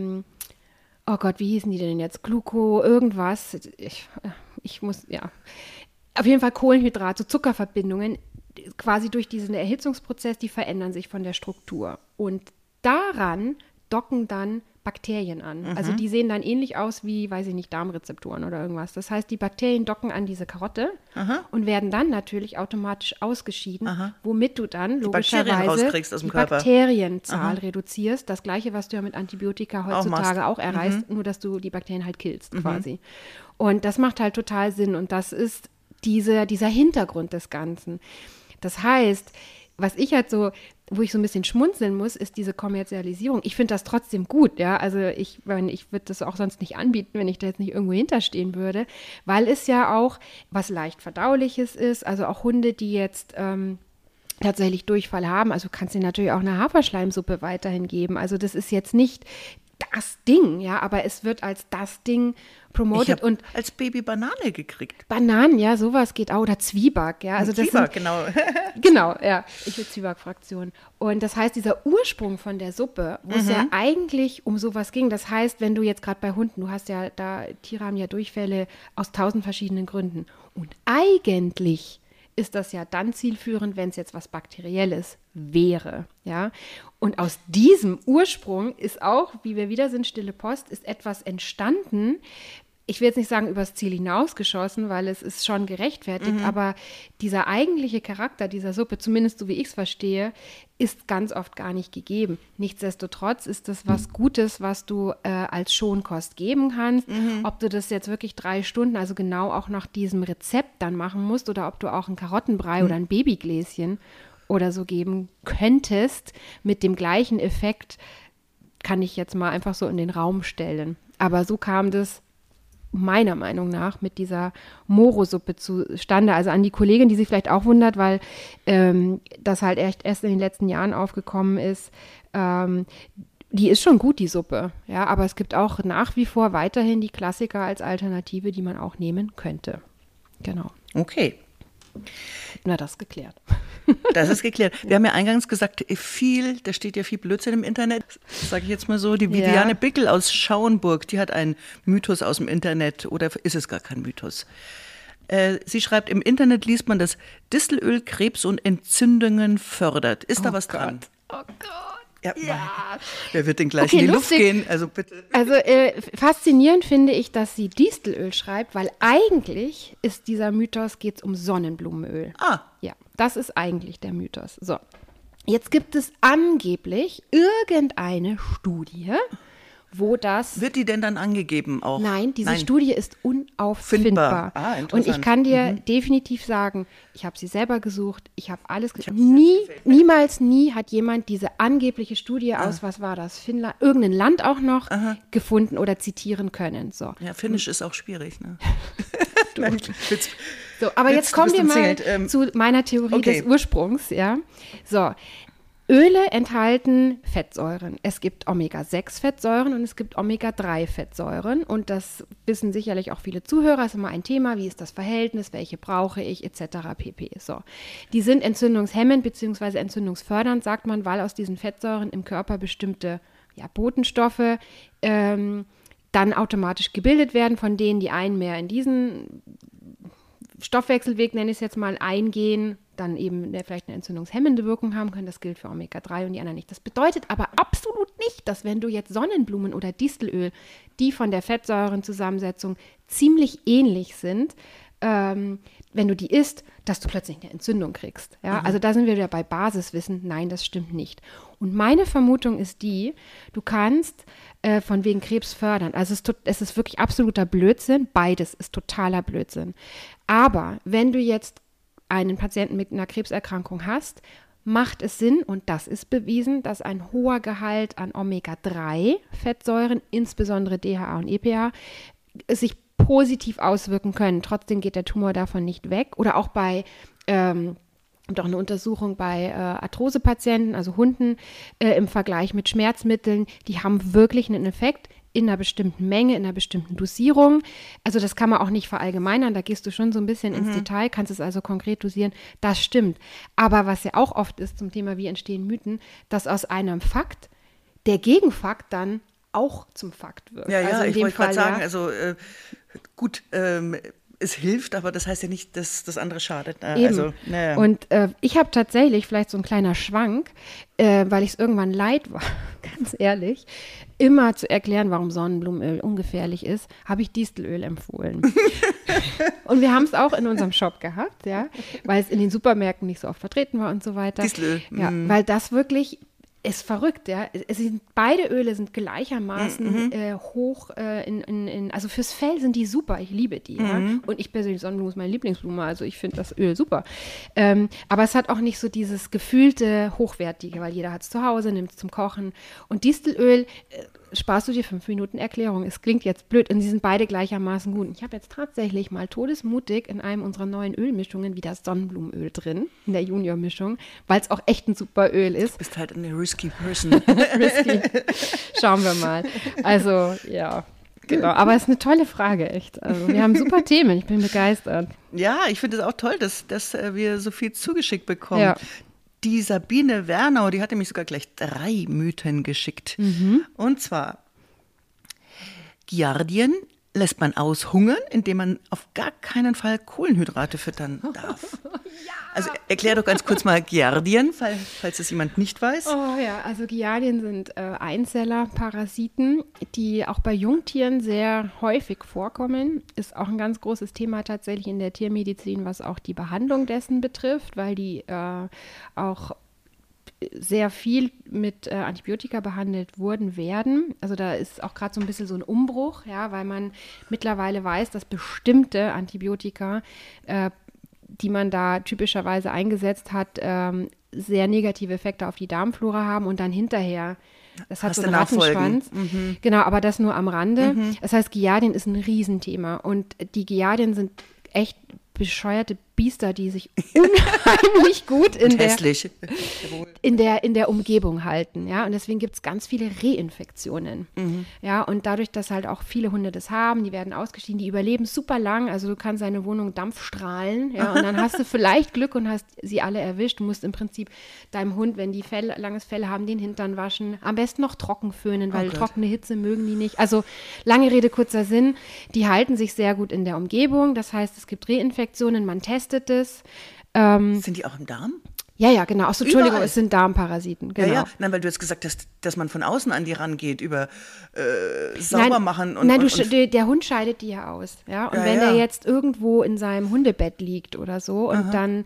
oh Gott, wie hießen die denn jetzt? Gluco, irgendwas, ich muss, auf jeden Fall Kohlenhydrate, Zuckerverbindungen, quasi durch diesen Erhitzungsprozess, die verändern sich von der Struktur. Und daran docken dann Bakterien an. Also die sehen dann ähnlich aus wie, weiß ich nicht, Darmrezeptoren oder irgendwas. Das heißt, die Bakterien docken an diese Karotte und werden dann natürlich automatisch ausgeschieden, womit du dann logischerweise die Bakterienzahl reduzierst. Das Gleiche, was du ja mit Antibiotika heutzutage auch erreichst, nur dass du die Bakterien halt killst quasi. Und das macht halt total Sinn und das ist dieser Hintergrund des Ganzen. Das heißt, was ich halt so, wo ich so ein bisschen schmunzeln muss, ist diese Kommerzialisierung. Ich finde das trotzdem gut, ja. Also ich würde das auch sonst nicht anbieten, wenn ich da jetzt nicht irgendwo hinterstehen würde, weil es ja auch was leicht Verdauliches ist. Also auch Hunde, die jetzt tatsächlich Durchfall haben, also kannst du natürlich auch eine Haferschleimsuppe weiterhin geben. Also das ist jetzt nicht das Ding, ja, aber es wird als das Ding promotet. Und als Baby Banane gekriegt. Bananen, ja, sowas geht auch. Oder Zwieback, ja. Also Zwieback, genau. Genau, ja. Ich bin Zwieback-Fraktion. Und das heißt, dieser Ursprung von der Suppe, wo es ja eigentlich um sowas ging, das heißt, wenn du jetzt gerade bei Hunden, du hast ja da, Tiere haben ja Durchfälle aus 1000 verschiedenen Gründen. Und eigentlich ist das ja dann zielführend, wenn es jetzt was Bakterielles wäre, ja. Und aus diesem Ursprung ist auch, wie wir wieder sind, stille Post, ist etwas entstanden, ich will jetzt nicht sagen übers Ziel hinausgeschossen, weil es ist schon gerechtfertigt, aber dieser eigentliche Charakter dieser Suppe, zumindest so wie ich es verstehe, ist ganz oft gar nicht gegeben. Nichtsdestotrotz ist das was Gutes, was du als Schonkost geben kannst. Ob du das jetzt wirklich 3 Stunden, also genau auch nach diesem Rezept dann machen musst oder ob du auch einen Karottenbrei oder ein Babygläschen oder so geben könntest, mit dem gleichen Effekt, kann ich jetzt mal einfach so in den Raum stellen. Aber so kam das meiner Meinung nach mit dieser Moro-Suppe zustande. Also an die Kollegin, die sich vielleicht auch wundert, weil das halt erst in den letzten Jahren aufgekommen ist. Die ist schon gut, die Suppe. Ja, aber es gibt auch nach wie vor weiterhin die Klassiker als Alternative, die man auch nehmen könnte. Genau. Okay. Na, das geklärt. Das ist geklärt. Wir haben ja eingangs gesagt, da steht ja viel Blödsinn im Internet, sage ich jetzt mal so. Die Viviane Bickel aus Schauenburg, die hat einen Mythos aus dem Internet, oder ist es gar kein Mythos? Sie schreibt, im Internet liest man, dass Distelöl Krebs und Entzündungen fördert. Ist da was dran? Oh Gott. Ja. Wer wird denn gleich in die Luft gehen? Also bitte. Also faszinierend finde ich, dass sie Distelöl schreibt, weil eigentlich ist dieser Mythos, geht es um Sonnenblumenöl. Ja, das ist eigentlich der Mythos. So, jetzt gibt es angeblich irgendeine Studie, wo das... Wird die denn dann angegeben auch? Nein, diese Studie ist unauffindbar. Und ich kann dir definitiv sagen, ich habe sie selber gesucht, ich habe alles gesucht. Niemals hat jemand diese angebliche Studie aus, was war das, Finnland, irgendein Land auch noch, gefunden oder zitieren können. So. Ja, Finnisch ist auch schwierig, ne? So, aber jetzt kommen wir mal zu meiner Theorie des Ursprungs, ja. So, Öle enthalten Fettsäuren. Es gibt Omega-6-Fettsäuren und es gibt Omega-3-Fettsäuren. Und das wissen sicherlich auch viele Zuhörer. Das ist immer ein Thema. Wie ist das Verhältnis? Welche brauche ich? Etc. pp. So. Die sind entzündungshemmend bzw. entzündungsfördernd, sagt man, weil aus diesen Fettsäuren im Körper bestimmte Botenstoffe dann automatisch gebildet werden, von denen die einen mehr in diesen Stoffwechselweg, nenne ich es jetzt mal, eingehen, dann eben vielleicht eine entzündungshemmende Wirkung haben können. Das gilt für Omega-3 und die anderen nicht. Das bedeutet aber absolut nicht, dass wenn du jetzt Sonnenblumen oder Distelöl, die von der Fettsäurenzusammensetzung ziemlich ähnlich sind, wenn du die isst, dass du plötzlich eine Entzündung kriegst. Ja? Also da sind wir wieder bei Basiswissen. Nein, das stimmt nicht. Und meine Vermutung ist die, du kannst von wegen Krebs fördern. Also es ist wirklich absoluter Blödsinn. Beides ist totaler Blödsinn. Aber wenn du jetzt einen Patienten mit einer Krebserkrankung hast, macht es Sinn, und das ist bewiesen, dass ein hoher Gehalt an Omega-3-Fettsäuren, insbesondere DHA und EPA, sich positiv auswirken können. Trotzdem geht der Tumor davon nicht weg. Oder auch bei doch eine Untersuchung bei Arthrosepatienten, also Hunden, im Vergleich mit Schmerzmitteln, die haben wirklich einen Effekt in einer bestimmten Menge, in einer bestimmten Dosierung. Also das kann man auch nicht verallgemeinern, da gehst du schon so ein bisschen ins Detail, kannst es also konkret dosieren, das stimmt. Aber was ja auch oft ist zum Thema, wie entstehen Mythen, dass aus einem Fakt der Gegenfakt dann auch zum Fakt wird. Ja, also ich wollte gerade sagen, also gut, es hilft, aber das heißt ja nicht, dass das andere schadet. Also, Und ich habe tatsächlich vielleicht so ein kleiner Schwank, weil ich es irgendwann leid war, ganz ehrlich, immer zu erklären, warum Sonnenblumenöl ungefährlich ist, habe ich Distelöl empfohlen. Und wir haben es auch in unserem Shop gehabt, ja, weil es in den Supermärkten nicht so oft vertreten war und so weiter. Distelöl. Ja, weil das wirklich ist verrückt, ja. Beide Öle sind gleichermaßen hoch also fürs Fell sind die super, ich liebe die. Ja? Und ich persönlich, Sonnenblume ist meine Lieblingsblume, also ich finde das Öl super. Aber es hat auch nicht so dieses gefühlte Hochwertige, weil jeder hat es zu Hause, nimmt es zum Kochen. Und Distelöl, sparst du dir 5 Minuten Erklärung. Es klingt jetzt blöd und sie sind beide gleichermaßen gut. Ich habe jetzt tatsächlich mal todesmutig in einem unserer neuen Ölmischungen wieder Sonnenblumenöl drin, in der Junior-Mischung, weil es auch echt ein super Öl ist. Du bist halt eine risky person. Risky. Schauen wir mal. Also, ja. Genau, aber es ist eine tolle Frage, echt. Also, wir haben super Themen, ich bin begeistert. Ja, ich finde es auch toll, dass wir so viel zugeschickt bekommen. Ja. Die Sabine Wernau, die hatte mich sogar gleich 3 Mythen geschickt. Und zwar Giardien lässt man aushungern, indem man auf gar keinen Fall Kohlenhydrate füttern darf. Also erklär doch ganz kurz mal Giardien, falls es jemand nicht weiß. Oh ja, also Giardien sind Einzeller-Parasiten, die auch bei Jungtieren sehr häufig vorkommen. Ist auch ein ganz großes Thema tatsächlich in der Tiermedizin, was auch die Behandlung dessen betrifft, weil die auch sehr viel mit Antibiotika behandelt werden. Also da ist auch gerade so ein bisschen so ein Umbruch, ja, weil man mittlerweile weiß, dass bestimmte Antibiotika, die man da typischerweise eingesetzt hat, sehr negative Effekte auf die Darmflora haben und dann hinterher, das hat so einen Rattenschwanz. Genau, aber das nur am Rande. Das heißt, Giardien ist ein Riesenthema und die Giardien sind echt bescheuerte Biester, die sich unheimlich gut in der Umgebung halten, ja, und deswegen gibt es ganz viele Reinfektionen, ja, und dadurch, dass halt auch viele Hunde das haben, die werden ausgeschieden, die überleben super lang, also du kannst deine Wohnung dampfstrahlen, ja, und dann hast du vielleicht Glück und hast sie alle erwischt. Du musst im Prinzip deinem Hund, wenn die langes Fell haben, den Hintern waschen, am besten noch trocken föhnen, weil trockene Hitze mögen die nicht. Also lange Rede, kurzer Sinn, die halten sich sehr gut in der Umgebung, das heißt, es gibt Reinfektionen, man testet es. Sind die auch im Darm? Ja, genau. Achso, Entschuldigung, es sind Darmparasiten. Genau. Ja. Nein, weil du jetzt gesagt hast, dass man von außen an die rangeht, über sauber machen. Und der Hund scheidet die ja aus. Ja? Und wenn der jetzt irgendwo in seinem Hundebett liegt oder so und dann,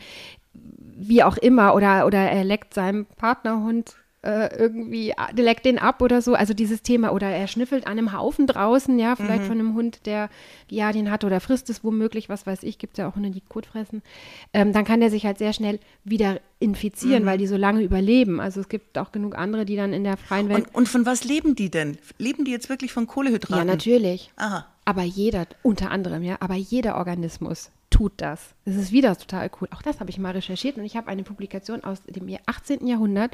wie auch immer, oder er leckt seinem Partnerhund irgendwie, leckt den ab oder so, also dieses Thema, oder er schnüffelt an einem Haufen draußen, ja, vielleicht von einem Hund, der Giardien hat, oder frisst es womöglich, was weiß ich, gibt es ja auch Hunde, die Kot fressen, dann kann der sich halt sehr schnell wieder infizieren, weil die so lange überleben. Also es gibt auch genug andere, die dann in der freien Welt... Und von was leben die denn? Leben die jetzt wirklich von Kohlenhydraten? Ja, natürlich. Aha. Aber unter anderem, ja, aber jeder Organismus tut das. Das ist wieder total cool. Auch das habe ich mal recherchiert und ich habe eine Publikation aus dem 18. Jahrhundert,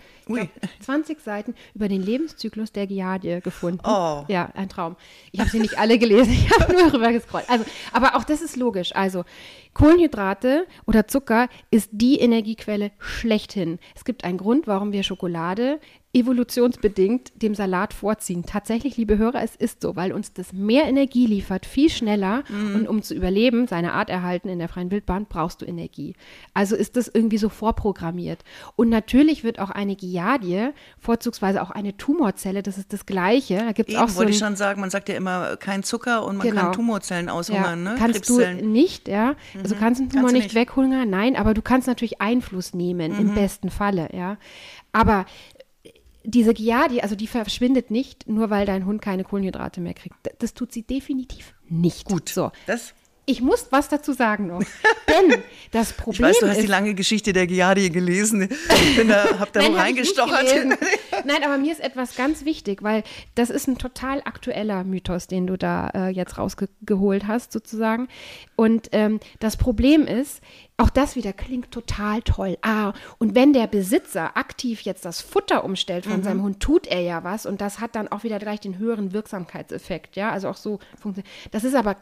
20 Seiten, über den Lebenszyklus der Giardie gefunden. Oh. Ja, ein Traum. Ich habe sie nicht alle gelesen, ich habe nur rüber gescrollt. Also, aber auch das ist logisch. Also Kohlenhydrate oder Zucker ist die Energiequelle schlechthin. Es gibt einen Grund, warum wir Schokolade evolutionsbedingt dem Salat vorziehen. Tatsächlich, liebe Hörer, es ist so, weil uns das mehr Energie liefert, viel schneller. Und um zu überleben, seine Art erhalten in der freien Wildbahn, brauchst du Energie. Also ist das irgendwie so vorprogrammiert. Und natürlich wird auch eine Giardie, vorzugsweise auch eine Tumorzelle, das ist das Gleiche. Da gibt's auch wollte ich schon sagen, man sagt ja immer, kein Zucker und man kann Tumorzellen aushungern, ne? Kannst du nicht, ja. Also kannst einen Tumor nicht weghungern, nein, aber du kannst natürlich Einfluss nehmen, im besten Falle, ja. Aber diese Giardie, also die verschwindet nicht, nur weil dein Hund keine Kohlenhydrate mehr kriegt. Das tut sie definitiv nicht. Gut, so. Das Ich muss was dazu sagen noch. Denn das Problem ist... Ich weiß, du hast die lange Geschichte der Giardie gelesen. Ich habe da reingestochert. Nein, aber mir ist etwas ganz wichtig, weil das ist ein total aktueller Mythos, den du da jetzt rausgeholt hast, sozusagen. Und das Problem ist, auch das wieder klingt total toll. Und wenn der Besitzer aktiv jetzt das Futter umstellt von seinem Hund, tut er ja was. Und das hat dann auch wieder gleich den höheren Wirksamkeitseffekt. Ja, also auch so funktioniert. Das ist aber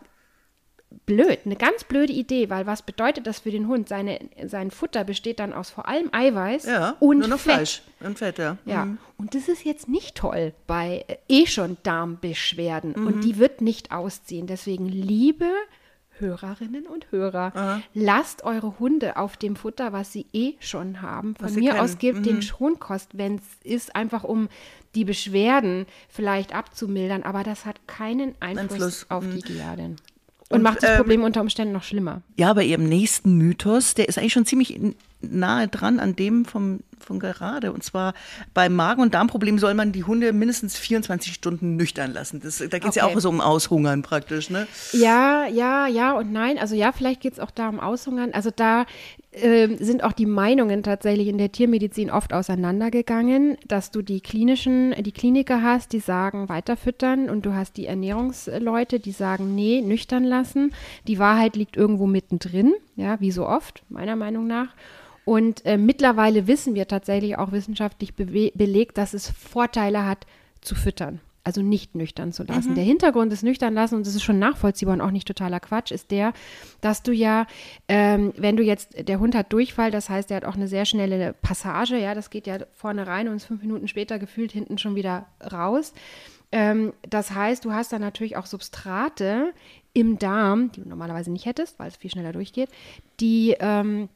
blöd, eine ganz blöde Idee, weil was bedeutet das für den Hund? Sein Futter besteht dann aus vor allem Eiweiß und nur noch Fett. Fleisch und Fett, ja. Ja, und das ist jetzt nicht toll bei schon Darmbeschwerden und die wird nicht ausziehen. Deswegen, liebe Hörerinnen und Hörer, lasst eure Hunde auf dem Futter, was sie schon haben. Von mir aus gebt den Schonkost, wenn es ist, einfach um die Beschwerden vielleicht abzumildern, aber das hat keinen Einfluss auf die Giardien. Und macht das Problem unter Umständen noch schlimmer. Ja, bei ihrem nächsten Mythos, der ist eigentlich schon ziemlich nahe dran an dem von gerade. Und zwar beim Magen- und Darmproblem soll man die Hunde mindestens 24 Stunden nüchtern lassen. Da geht es ja auch so um Aushungern praktisch, ne? Ja und nein. Also ja, vielleicht geht es auch da um Aushungern. Also da sind auch die Meinungen tatsächlich in der Tiermedizin oft auseinandergegangen, dass du die Kliniker hast, die sagen, weiterfüttern, und du hast die Ernährungsleute, die sagen, nee, nüchtern lassen. Die Wahrheit liegt irgendwo mittendrin, ja, wie so oft, meiner Meinung nach. Und mittlerweile wissen wir tatsächlich auch wissenschaftlich belegt, dass es Vorteile hat, zu füttern. Also nicht nüchtern zu lassen. Der Hintergrund des nüchtern lassen, und das ist schon nachvollziehbar und auch nicht totaler Quatsch, ist der, dass du ja, wenn du jetzt, der Hund hat Durchfall, das heißt, der hat auch eine sehr schnelle Passage, ja, das geht ja vorne rein und ist 5 Minuten später gefühlt hinten schon wieder raus. Das heißt, du hast dann natürlich auch Substrate im Darm, die du normalerweise nicht hättest, weil es viel schneller durchgeht, die dann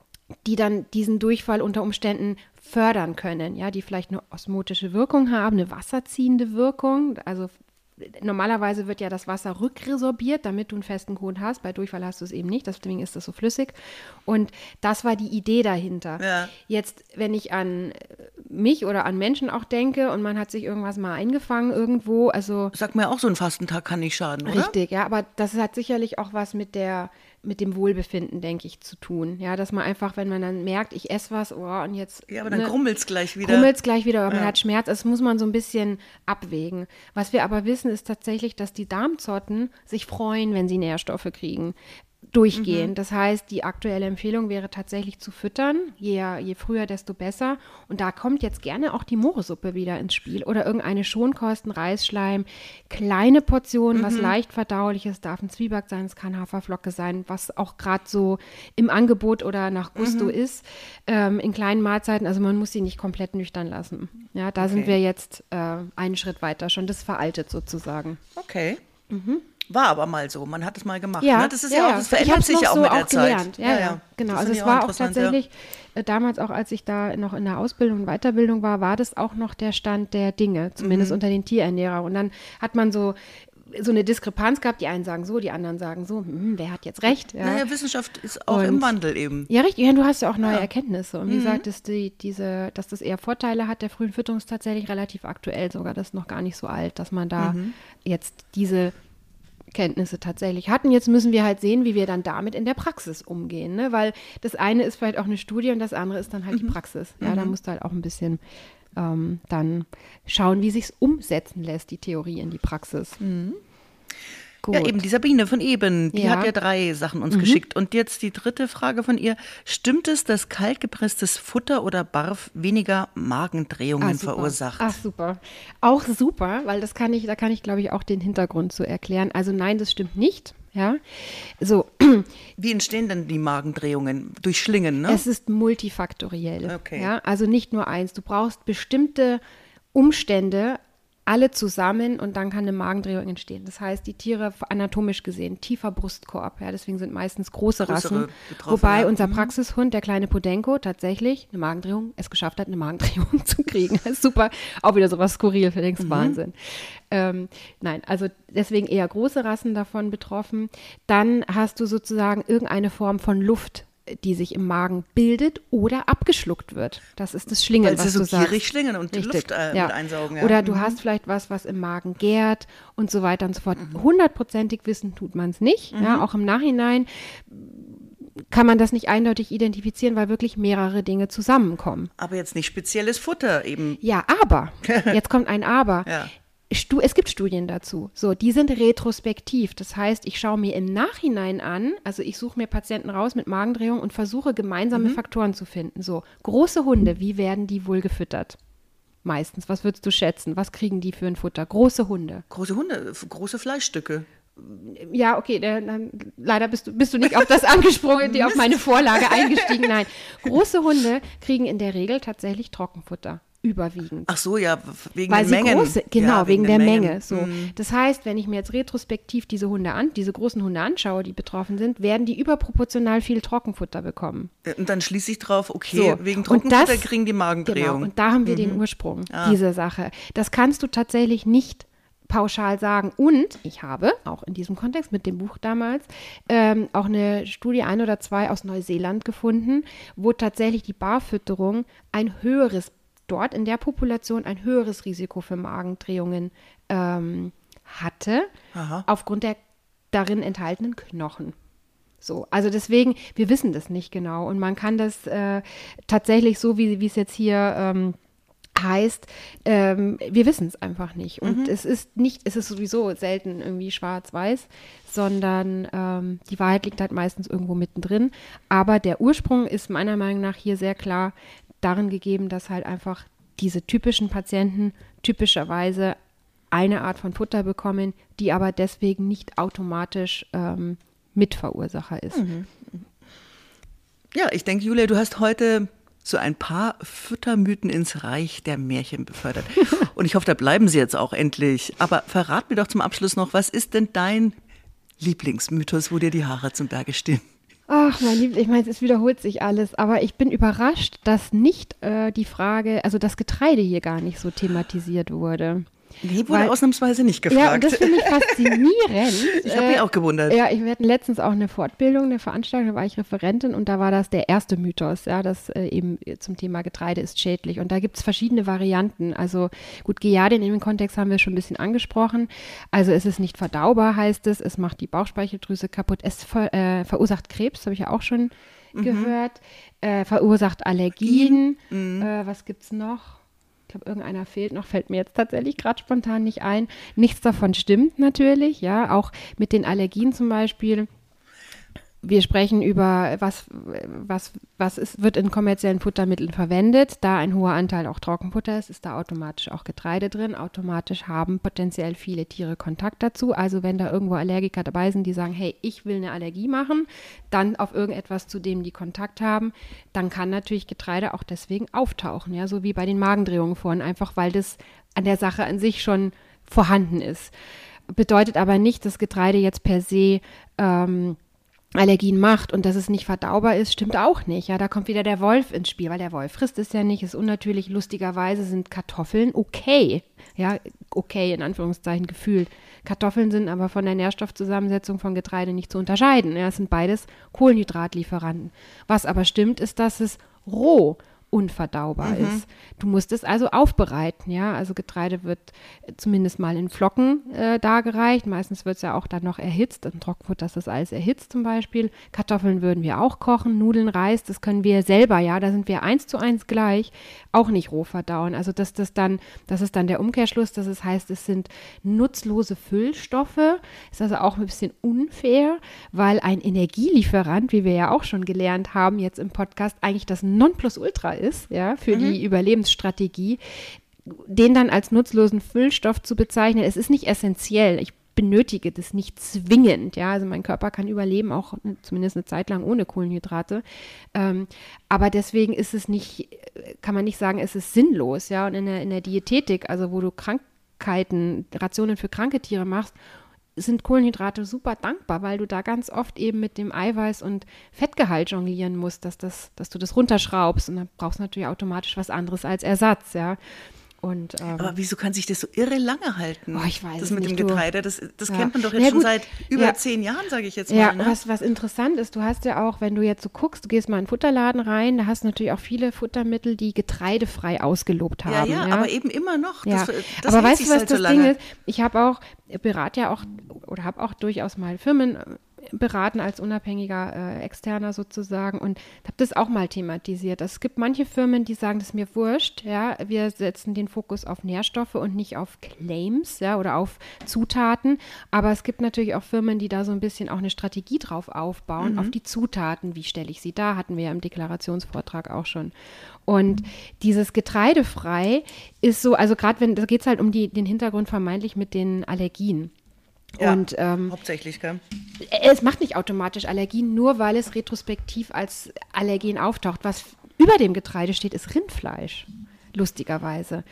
diesen Durchfall unter Umständen fördern können, ja, die vielleicht eine osmotische Wirkung haben, eine wasserziehende Wirkung. Also normalerweise wird ja das Wasser rückresorbiert, damit du einen festen Kot hast. Bei Durchfall hast du es eben nicht, deswegen ist das so flüssig. Und das war die Idee dahinter. Ja. Jetzt, wenn ich an mich oder an Menschen auch denke und man hat sich irgendwas mal eingefangen irgendwo, also Sag mir auch, so ein Fastentag kann nicht schaden, oder? richtig, ja, aber das hat sicherlich auch was mit dem Wohlbefinden, denke ich, zu tun. Ja, dass man einfach, wenn man dann merkt, ich esse was, und jetzt. Ja, aber dann krummelt's gleich wieder. Aber man hat Schmerz. Das muss man so ein bisschen abwägen. Was wir aber wissen, ist tatsächlich, dass die Darmzotten sich freuen, wenn sie Nährstoffe kriegen. Durchgehen. Das heißt, die aktuelle Empfehlung wäre tatsächlich zu füttern. Je früher, desto besser. Und da kommt jetzt gerne auch die Mohresuppe wieder ins Spiel oder irgendeine Schonkost, ein Reisschleim, kleine Portionen, was leicht verdauliches, darf ein Zwieback sein, es kann Haferflocke sein, was auch gerade so im Angebot oder nach Gusto ist, in kleinen Mahlzeiten. Also man muss sie nicht komplett nüchtern lassen. Ja, da sind wir jetzt einen Schritt weiter schon. Das ist veraltet sozusagen. Okay. War aber mal so, man hat es mal gemacht. Ja, Ne? Das ist ja auch, das verändert sich ja auch so mit der gelernt. Zeit. Ja, genau. Also es war auch tatsächlich, damals auch, als ich da noch in der Ausbildung und Weiterbildung war das auch noch der Stand der Dinge, zumindest unter den Tierernährern. Und dann hat man so eine Diskrepanz gehabt, die einen sagen so, die anderen sagen so, wer hat jetzt recht? Ja. Naja, Wissenschaft ist auch im Wandel eben. Ja, richtig, ja, du hast ja auch neue Erkenntnisse. Und wie gesagt, dass das eher Vorteile hat, der frühen Fütterung ist tatsächlich relativ aktuell sogar, das ist noch gar nicht so alt, dass man da jetzt diese Kenntnisse tatsächlich hatten. Jetzt müssen wir halt sehen, wie wir dann damit in der Praxis umgehen, ne? Weil das eine ist vielleicht auch eine Studie und das andere ist dann halt die Praxis. Ja, da musst du halt auch ein bisschen dann schauen, wie sich's umsetzen lässt, die Theorie in die Praxis. Gut. Ja, eben die Sabine von Eben, die Ja. hat ja 3 Sachen uns geschickt. Und jetzt die dritte Frage von ihr. Stimmt es, dass kaltgepresstes Futter oder Barf weniger Magendrehungen super. verursacht? Ach, super. Auch super, weil da kann ich, glaube ich, auch den Hintergrund zu erklären. Also nein, das stimmt nicht. Ja, so. Wie entstehen denn die Magendrehungen? Durch Schlingen, ne? Es ist multifaktoriell. Okay. Ja, also nicht nur eins. Du brauchst bestimmte Umstände, alle zusammen und dann kann eine Magendrehung entstehen. Das heißt, die Tiere anatomisch gesehen, tiefer Brustkorb, ja, deswegen sind meistens große Rassen. betroffen, Wobei ja. unser Praxishund, der kleine Podenco, tatsächlich eine Magendrehung, es geschafft hat, eine Magendrehung zu kriegen. Das ist super, auch wieder sowas skurril, für denkst Wahnsinn. Nein, also deswegen eher große Rassen davon betroffen. Dann hast du sozusagen irgendeine Form von Luft, die sich im Magen bildet oder abgeschluckt wird. Das ist das Schlingen, Weil sie was so du sagst. gierig schlingen und die Richtig, Luft mit einsaugen. Ja. Oder du hast vielleicht was im Magen gärt und so weiter und so fort. 100%ig wissen tut man es nicht. Ja, auch im Nachhinein kann man das nicht eindeutig identifizieren, weil wirklich mehrere Dinge zusammenkommen. Aber jetzt nicht spezielles Futter eben. Ja, aber, jetzt kommt ein Aber. Ja. Es gibt Studien dazu. So, die sind retrospektiv. Das heißt, ich schaue mir im Nachhinein an, also ich suche mir Patienten raus mit Magendrehung und versuche gemeinsame Faktoren zu finden. So, große Hunde, wie werden die wohl gefüttert? Meistens. Was würdest du schätzen? Was kriegen die für ein Futter? Große Hunde. Große Hunde, große Fleischstücke. Ja, okay, dann, leider bist du nicht auf das angesprungen, auf meine Vorlage eingestiegen. Nein, große Hunde kriegen in der Regel tatsächlich Trockenfutter. Überwiegend. Ach so, ja, wegen Weil den sie Mengen. große, genau, Ja, wegen der den Menge. Mengen. So. Das heißt, wenn ich mir jetzt retrospektiv diese großen Hunde anschaue, die betroffen sind, werden die überproportional viel Trockenfutter bekommen. Und dann schließe ich drauf, okay, So. wegen Und Trockenfutter das- kriegen die Magendrehung. Genau, und da haben wir den Ursprung dieser Sache. Das kannst du tatsächlich nicht pauschal sagen. Und ich habe, auch in diesem Kontext mit dem Buch damals, auch eine Studie, 1 oder 2 aus Neuseeland gefunden, wo tatsächlich die Barfütterung dort in der Population ein höheres Risiko für Magendrehungen hatte, Aha. aufgrund der darin enthaltenen Knochen. So, also deswegen, wir wissen das nicht genau und man kann das tatsächlich so, wie es jetzt hier heißt, wir wissen es einfach nicht. Und es ist sowieso selten irgendwie schwarz-weiß, sondern die Wahrheit liegt halt meistens irgendwo mittendrin. Aber der Ursprung ist meiner Meinung nach hier sehr klar darin gegeben, dass halt einfach diese typischen Patienten typischerweise eine Art von Futter bekommen, die aber deswegen nicht automatisch Mitverursacher ist. Ja, ich denke, Julia, du hast heute so ein paar Futtermythen ins Reich der Märchen befördert. Und ich hoffe, da bleiben sie jetzt auch endlich. Aber verrat mir doch zum Abschluss noch, was ist denn dein Lieblingsmythos, wo dir die Haare zum Berge stehen? Ach, mein Liebling, ich meine, es wiederholt sich alles, aber ich bin überrascht, dass nicht die Frage, also das Getreide hier gar nicht so thematisiert wurde. Nee, wurde ausnahmsweise nicht gefragt. Ja, und das finde ich faszinierend. Ich habe mich auch gewundert. Ja, wir hatten letztens auch eine Fortbildung, eine Veranstaltung, da war ich Referentin und da war das der erste Mythos, ja, das eben zum Thema Getreide ist schädlich. Und da gibt es verschiedene Varianten. Also gut, Giardien in dem Kontext haben wir schon ein bisschen angesprochen. Also es ist nicht verdaubar, heißt es macht die Bauchspeicheldrüse kaputt, es verursacht Krebs, habe ich ja auch schon gehört, verursacht Allergien. Was gibt es noch? Ich glaube, irgendeiner fehlt noch, fällt mir jetzt tatsächlich gerade spontan nicht ein. Nichts davon stimmt natürlich, ja, auch mit den Allergien zum Beispiel. Wir sprechen über, wird in kommerziellen Futtermitteln verwendet. Da ein hoher Anteil auch Trockenfutter ist da automatisch auch Getreide drin. Automatisch haben potenziell viele Tiere Kontakt dazu. Also wenn da irgendwo Allergiker dabei sind, die sagen, hey, ich will eine Allergie machen, dann auf irgendetwas, zu dem die Kontakt haben, dann kann natürlich Getreide auch deswegen auftauchen. Ja, so wie bei den Magendrehungen vorhin, einfach weil das an der Sache an sich schon vorhanden ist. Bedeutet aber nicht, dass Getreide jetzt per se Allergien macht und dass es nicht verdaubar ist, stimmt auch nicht. Ja, da kommt wieder der Wolf ins Spiel, weil der Wolf frisst es ja nicht, ist unnatürlich. Lustigerweise sind Kartoffeln okay. Ja, okay in Anführungszeichen gefühlt. Kartoffeln sind aber von der Nährstoffzusammensetzung von Getreide nicht zu unterscheiden. Ja, es sind beides Kohlenhydratlieferanten. Was aber stimmt, ist, dass es roh unverdaubar ist. Du musst es also aufbereiten, ja, also Getreide wird zumindest mal in Flocken dargereicht, meistens wird es ja auch dann noch erhitzt, im Trockenfutter ist das alles erhitzt zum Beispiel, Kartoffeln würden wir auch kochen, Nudeln, Reis, das können wir selber, ja, da sind wir 1:1 gleich, auch nicht roh verdauen, also das ist dann der Umkehrschluss, das heißt, es sind nutzlose Füllstoffe, ist also auch ein bisschen unfair, weil ein Energielieferant, wie wir ja auch schon gelernt haben jetzt im Podcast, eigentlich das Nonplusultra ist, ja, für die Überlebensstrategie, den dann als nutzlosen Füllstoff zu bezeichnen, es ist nicht essentiell. Ich benötige das nicht zwingend, ja, also mein Körper kann überleben, auch zumindest eine Zeit lang ohne Kohlenhydrate, aber deswegen ist es nicht, kann man nicht sagen, es ist sinnlos, ja, und in der Diätetik, also wo du Rationen für kranke Tiere machst, sind Kohlenhydrate super dankbar, weil du da ganz oft eben mit dem Eiweiß- und Fettgehalt jonglieren musst, dass du das runterschraubst und dann brauchst du natürlich automatisch was anderes als Ersatz, ja. Und, aber wieso kann sich das so irre lange halten? Oh, ich weiß das es mit nicht, dem Getreide, das kennt man doch jetzt schon seit über 10 Jahren, sage ich jetzt mal. Ja, ne? was interessant ist, du hast ja auch, wenn du jetzt so guckst, du gehst mal in den Futterladen rein, da hast du natürlich auch viele Futtermittel, die getreidefrei ausgelobt haben. Ja, aber eben immer noch. Ja. Das aber weißt du, was halt so das lange. Ding ist? Ich berate ja auch oder habe auch durchaus mal Firmen beraten als unabhängiger Externer sozusagen und habe das auch mal thematisiert. Es gibt manche Firmen, die sagen, das ist mir wurscht, ja, wir setzen den Fokus auf Nährstoffe und nicht auf Claims, ja, oder auf Zutaten, aber es gibt natürlich auch Firmen, die da so ein bisschen auch eine Strategie drauf aufbauen, auf die Zutaten, wie stelle ich sie dar, hatten wir ja im Deklarationsvortrag auch schon. Und dieses Getreidefrei ist so, also gerade da geht es halt um den Hintergrund vermeintlich mit den Allergien. Ja, und, hauptsächlich, gell? Es macht nicht automatisch Allergien, nur weil es retrospektiv als Allergen auftaucht. Was über dem Getreide steht, ist Rindfleisch. Lustigerweise.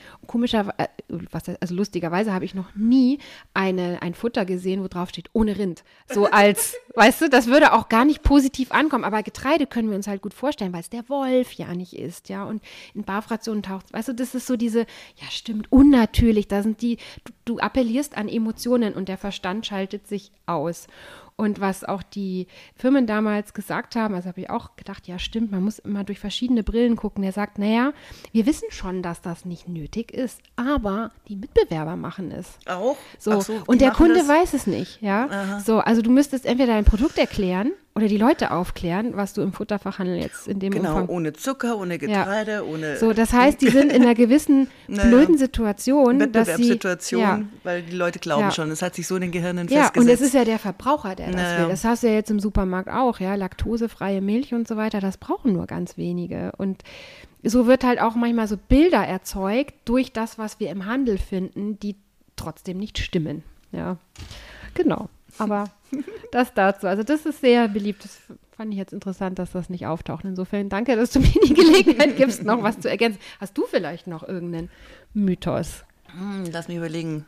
Lustigerweise habe ich noch nie ein Futter gesehen, wo drauf steht, ohne Rind. So als, weißt du, das würde auch gar nicht positiv ankommen. Aber Getreide können wir uns halt gut vorstellen, weil es der Wolf ja nicht ist, ja. Und in Barfrationen taucht, weißt du, das ist so diese, ja stimmt, unnatürlich. Da sind du appellierst an Emotionen und der Verstand schaltet sich aus. Und was auch die Firmen damals gesagt haben, also habe ich auch gedacht, ja stimmt, man muss immer durch verschiedene Brillen gucken. Der sagt, naja, wir wissen schon, dass das nicht nötig ist, aber die Mitbewerber machen es. Auch? So, und der Kunde weiß es nicht, ja. Aha. So, also du müsstest entweder dein Produkt erklären oder die Leute aufklären, was du im Futterfachhandel jetzt in dem Umfang... Genau, ohne Zucker, ohne Getreide, ohne... So, das heißt, die sind in einer gewissen blöden Situation, Wettbewerbssituation, weil die Leute glauben schon, es hat sich so in den Gehirnen festgesetzt. Ja, und es ist ja der Verbraucher, der das will. Das hast du ja jetzt im Supermarkt auch, ja, laktosefreie Milch und so weiter, das brauchen nur ganz wenige. Und so wird halt auch manchmal so Bilder erzeugt durch das, was wir im Handel finden, die trotzdem nicht stimmen. Ja, genau. aber das dazu. Also das ist sehr beliebt. Das fand ich jetzt interessant, dass das nicht auftaucht. Insofern danke, dass du mir die Gelegenheit gibst, noch was zu ergänzen. Hast du vielleicht noch irgendeinen Mythos? Lass mich überlegen.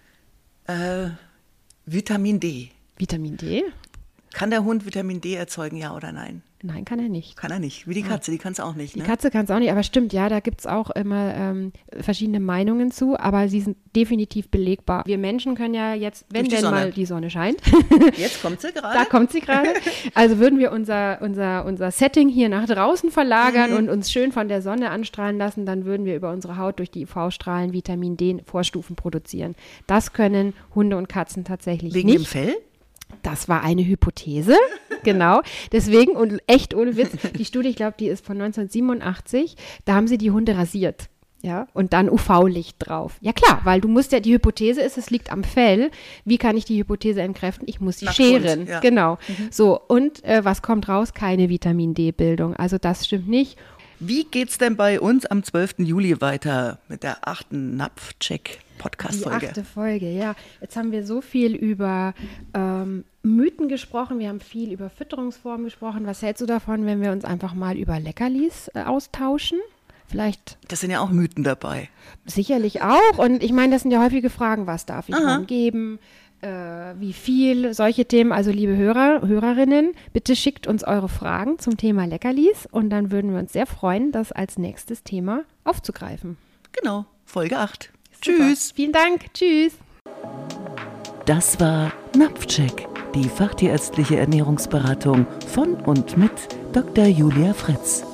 Vitamin D. Vitamin D? Kann der Hund Vitamin D erzeugen, ja oder nein? Nein, kann er nicht. Kann er nicht. Wie die Katze, die kann es auch nicht. Die Ne? Katze kann es auch nicht, aber stimmt, ja, da gibt es auch immer verschiedene Meinungen zu, aber sie sind definitiv belegbar. Wir Menschen können ja jetzt, wenn denn mal die Sonne scheint. Jetzt kommt sie gerade. Da kommt sie gerade. Also würden wir unser Setting hier nach draußen verlagern und uns schön von der Sonne anstrahlen lassen, dann würden wir über unsere Haut durch die UV-Strahlen Vitamin D Vorstufen produzieren. Das können Hunde und Katzen tatsächlich nicht. Wegen dem Fell? Das war eine Hypothese, genau. Deswegen, und echt ohne Witz, die Studie, ich glaube, die ist von 1987, da haben sie die Hunde rasiert. Ja, und dann UV-Licht drauf. Ja klar, weil du musst ja, die Hypothese ist, es liegt am Fell. Wie kann ich die Hypothese entkräften? Ich muss sie scheren. Ja. Genau. So, und was kommt raus? Keine Vitamin-D-Bildung. Also das stimmt nicht. Wie geht's denn bei uns am 12. Juli weiter mit der 8. Napfcheck-Podcast-Folge? Die 8. Folge, ja. Jetzt haben wir so viel über Mythen gesprochen, wir haben viel über Fütterungsformen gesprochen. Was hältst du davon, wenn wir uns einfach mal über Leckerlis austauschen? Vielleicht. Das sind ja auch Mythen dabei. Sicherlich auch. Und ich meine, das sind ja häufige Fragen. Was darf ich wann geben? Wie viel? Solche Themen. Also liebe Hörerinnen, bitte schickt uns eure Fragen zum Thema Leckerlis. Und dann würden wir uns sehr freuen, das als nächstes Thema aufzugreifen. Genau, Folge 8. Super. Tschüss. Vielen Dank. Tschüss. Das war Napfcheck, die fachtierärztliche Ernährungsberatung von und mit Dr. Julia Fritz.